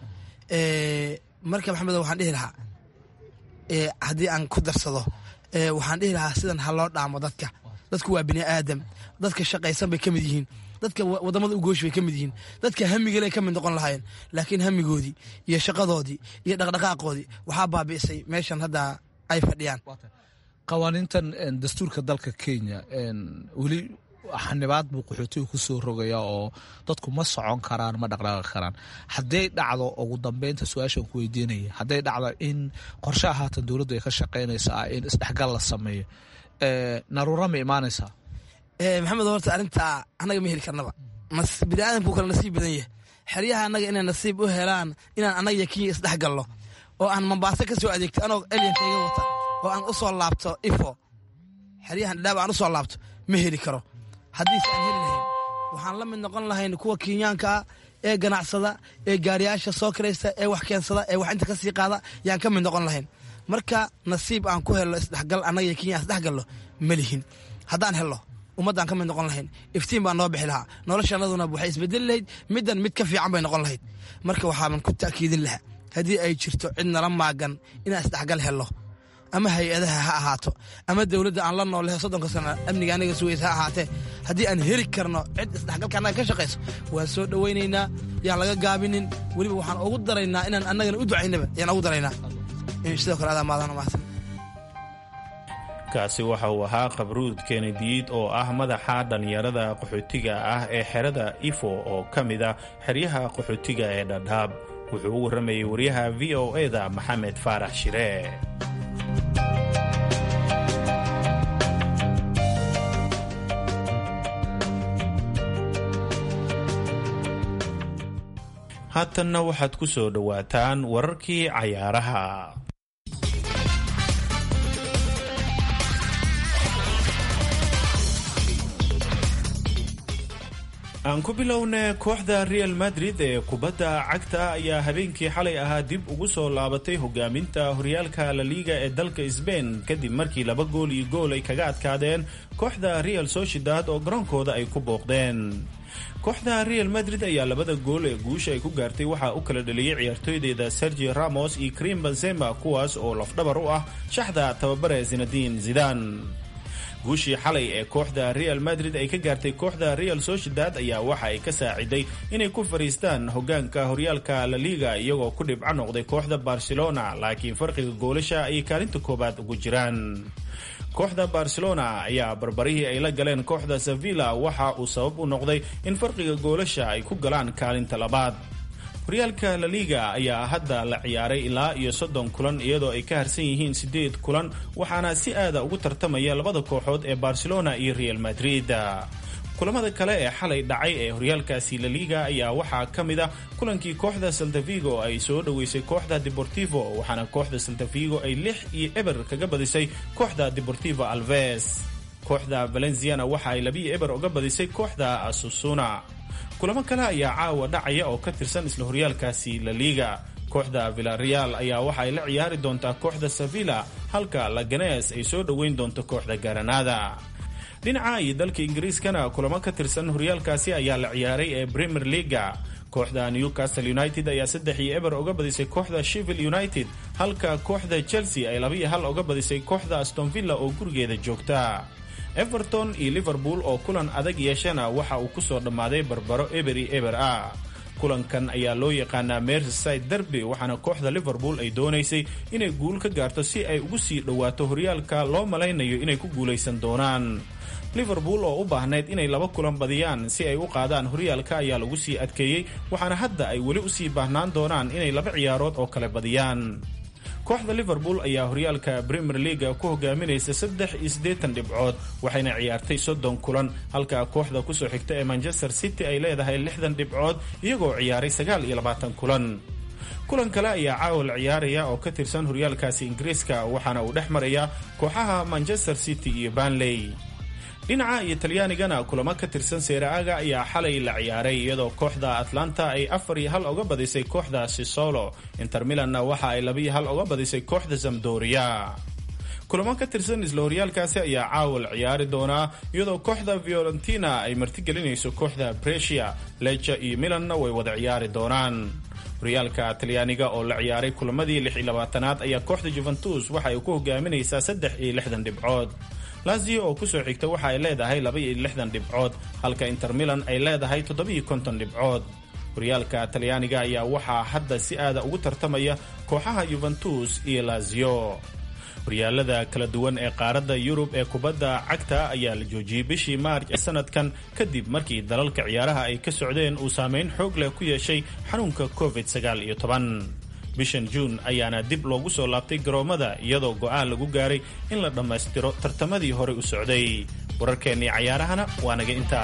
marka maxamed waxaan dhihi lahaa haddii aan ku darsado waxaan dhihi lahaa sidan ha loo dhaamo dadka dadku waa bini aadam dadka shaqaysan bay ka mid yihiin dadka wadamada u goosh bay ka mid yihiin dadka hamigale ka mid noqon lahaayeen laakiin hamigoodii iyo shaqadoodii iyo dhaqdhaqaaqoodii waxaa baabi'isay meeshan hadda ay fadhiyaan qawaaniintan dastuurka dalka Kenya weli xanibaad buu qaxootiga ku soo rogaya oo dadku ma socon karaan ma dhaqdhaqaaqi karaan hadday dhacdo ugu dambeynta su-aashan ku weydiinaya hadday dhacdo in qorshaha haatan dowladdu ay ka shaqaynaysaa in isdhexgal la sameeyo naruura ma imaanaysaa maxamed horta arrintaa annaga ma heli karnaba bini aadamku kale nasiib badan yahay xeryaha annaga inay nasiib u helaan inaan annaga iyo Kenya isdhexgalno oo aan Mombasa ka soo adeegto anoo alienkayga wata oo aan u soo laabto ifo xeryahan dhaab aan u soo laabto ma heli karo haddiise aan heli lahayn waxaan la mid noqon lahayn kuwa kenyaanka ah ee ganacsada ee gaariyaasha soo kiraysta ee wax keensada ee wax inta ka sii qaada yaan ka mid noqon lahayn marka nasiib aan ku helno isdhexgal annaga iyo Kenya isdhexgalno ma lihin haddaan helno ummaddaan ka mid noqon lahayn iftiin baan noo bixi lahaa noloshanaduna waxay isbedeli lahayd middan mid ka fiican bay noqon lahayd marka waxaaban ku ta'kiidin lahaa haddii ay jirto cid nala maagan inaan isdhexgal helno ama hay-adaha ha ahaato ama dowladda aan la noolehe soddonka sano amniga anaga sugaysa ha ahaatee haddii aan heli karno cid isdhexgalka annaga ka shaqayso waan soo dhowaynaynaa yaan laga gaabinin weliba waxaan ugu daraynaa inaan annagana u ducaynaba yaan ugu daraynaa sidoo kale adaa maadana mahadsan kaasi waxa uu ahaa qabruud keenadiid oo ah madaxa dhallinyarada qaxootiga ah ee xerada ifo oo ka mid ah xeryaha qaxootiga ee dhadhaab wuxuu u warramayay wariyaha v o e-da maxamed faarax shire haatanna waxaad ku soo dhowaataan wararkii cayaaraha. aan ku bilowna kooxda Real Madrid ee kubadda cagta ayaa habeenkii xalay ahaa dib ugu soo laabatay hogaaminta horyaalka La Liga ee dalka Spain kadib markii laba gool iyo gool ay kaga adkaadeen kooxda Real Sociedad oo garoonkooda ay ku booqdeen. kooxda Real Madrid ayaa labada gool ee guusha ay ku gaartay waxaa u kala dhaliyay ciyaartooydeeda Sergio Ramos iyo Karim Benzema kuwaas oo lafdhabar u ah shaxda tababare Zinedine Zidane. guushii xalay ee kooxda Real Madrid ay ka gaartay kooxda Real Sociedad ayaa waxa ay ka saaciday inay ku fariistaan hogaanka horyaalka La Liga iyagoo ku dhibco noqday kooxda Barcelona, laakiin farqiga goolasha ay kaalinta koobaad ugu jiraan. kooxda Barcelona ayaa barbarihii ay la galeen kooxda Sevilla waxa uu sabab u noqday in farqiga goolasha ay ku galaan kaalinta labaad. horyaalka La Liga ayaa hadda la ciyaaray ilaa iyo soddon kulan iyadoo ay ka harsan yihiin sideed kulan waxaana si aada ugu tartamaya labada kooxood ee Barcelona iyo Real Madrid. kulamada kale ee xalay dhacay ee horyaalkaasi La Liga ayaa waxaa ka mid ah kulankii kooxda Celta Vigo ay soo dhaweysay kooxda Deportivo waxaana kooxda Celta Vigo ay lix iyo eber kaga badisay kooxda Deportivo Alves. kooxda Valenciana waxa ay laba iyo eber uga badisay kooxda Osasuna. kulamo kale ayaa caawa dhacaya oo ka tirsan isla horyaalkaasi La Liga. kooxda Villarreal ayaa waxa ay la ciyaari doontaa kooxda Sevilla halka Leganes ay soo dhaweyn doonto kooxda Granada. dhinaca iyo dalka Ingiriiskana kulamo ka tirsan horyaalkaasi ayaa la ciyaaray ee Premier League. kooxda Newcastle United ayaa saddex iyo eber uga badisay kooxda Sheffield United halka kooxda Chelsea ay laba iyo hal uga badisay kooxda Aston Villa oo gurigeeda joogta. Everton iyo Liverpool oo kulan adag yeeshana waxa uu ku soo dhammaaday barbaro eber iyo eber ah. kulankan ayaa loo yaqaanaa Merseyside Derby waxaana kooxda Liverpool ay doonaysay inay guul ka gaarto si ay ugu sii dhawaato horyaalka loo malaynayo inay ku guulaysan doonaan. Liverpool oo u baahneyd inay laba kulan badiyaan si ay u qaadaan horyaalka ayaa lagu sii adkeeyey waxaana hadda ay weli u sii baahnaan doonaan inay laba ciyaarood oo kale badiyaan. kooxda liverpool ayaa horyaalka premier leaga ku hogaaminaysa saddex iyo siddeetan dhibcood waxayna ciyaartay soddon kulan halka kooxda kusoo xigta ee manchester city ay leedahay lixdan dhibcood iyagoo ciyaaray sagaal iyo labaatan kulan kulan kale ayaa caawa la ciyaaraya oo ka tirsan horyaalkaasi ingiriiska waxaana uu dhex maraya kooxaha manchester city iyo burnley. dhinaca iyo talyaanigana kulamo ka tirsan seera-aga ayaa xalay la ciyaaray iyadoo kooxda atlanta ay afar iyo hal uga badisay kooxda sisolo. inter milanna waxa ay laba iyo hal uga badisay kooxda zamdoria. kulamo ka tirsan isla horyaalkaasi ayaa caawa la ciyaari doonaa iyadoo kooxda fiorentina ay martigelinayso kooxda brescia. lecha iyo milanna way wada ciyaari doonaan. horyaalka talyaaniga oo la ciyaaray kulamadii lix iyo labaatanaad ayaa kooxda juventus waxa ay ku hogaaminaysaa saddex iyo lixdan dhibcood. lazio oo kusoo xigta waxa ay leedahay laba iyo lixdan dhibcood halka inter milan ay leedahay toddoba iyo konton dhibcood. horyaalka talyaaniga ayaa waxaa hadda si aada ugu tartamaya kooxaha juventus iyo lazio. horyaalada kala duwan ee qaaradda yurub ee kubadda cagta ayaa la joojiyey bishii maarj ee sanadkan kadib markii dalalka ciyaaraha ay ka socdeen uu saameyn xoog leh ku yeeshay xanuunka covid sagaal iyo toban. bishan juun ayaana dib loogu soo laabtay garoomada iyadoo go'aan lagu gaaray in la dhammaystiro tartamadii horey u socday. wararkeennii cayaarahana waa naga intaa.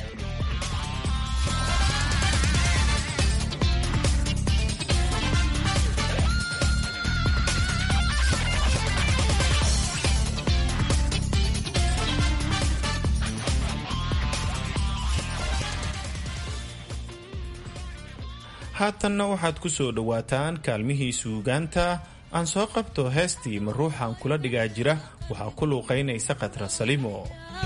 haatanna waxaad ku soo dhowaataan kaalmihii suugaanta. aan soo qabto heestii ma ruuxan kula dhigaa jira waxaa ku luuqaynaysa khatra salimo.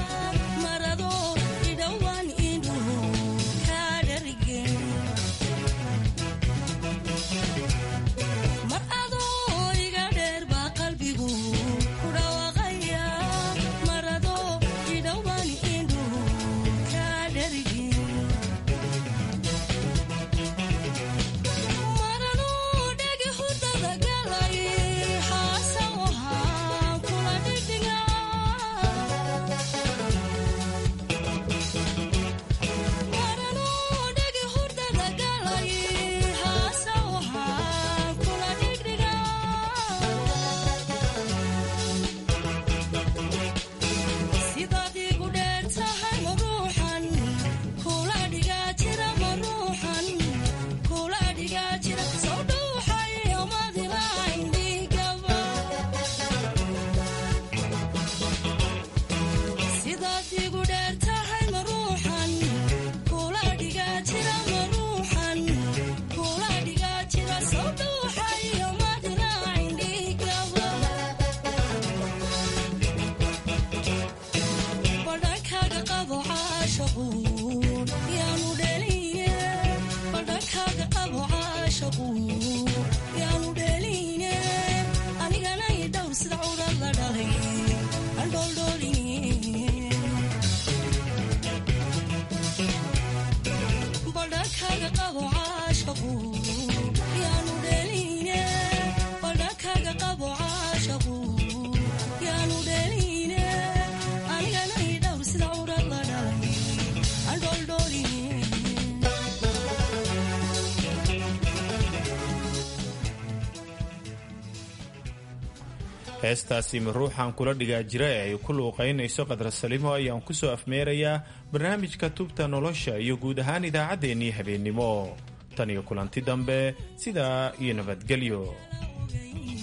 heestaasi ma ruuxan kula dhigaa jira ee ay ku luuqaynayso khadra salimo ayaan ku soo afmeerayaa barnaamijka tubta nolosha iyo guud ahaan idaacaddeenii habeennimo. tan iyo kulanti dambe sidaa iyo nabadgelyo.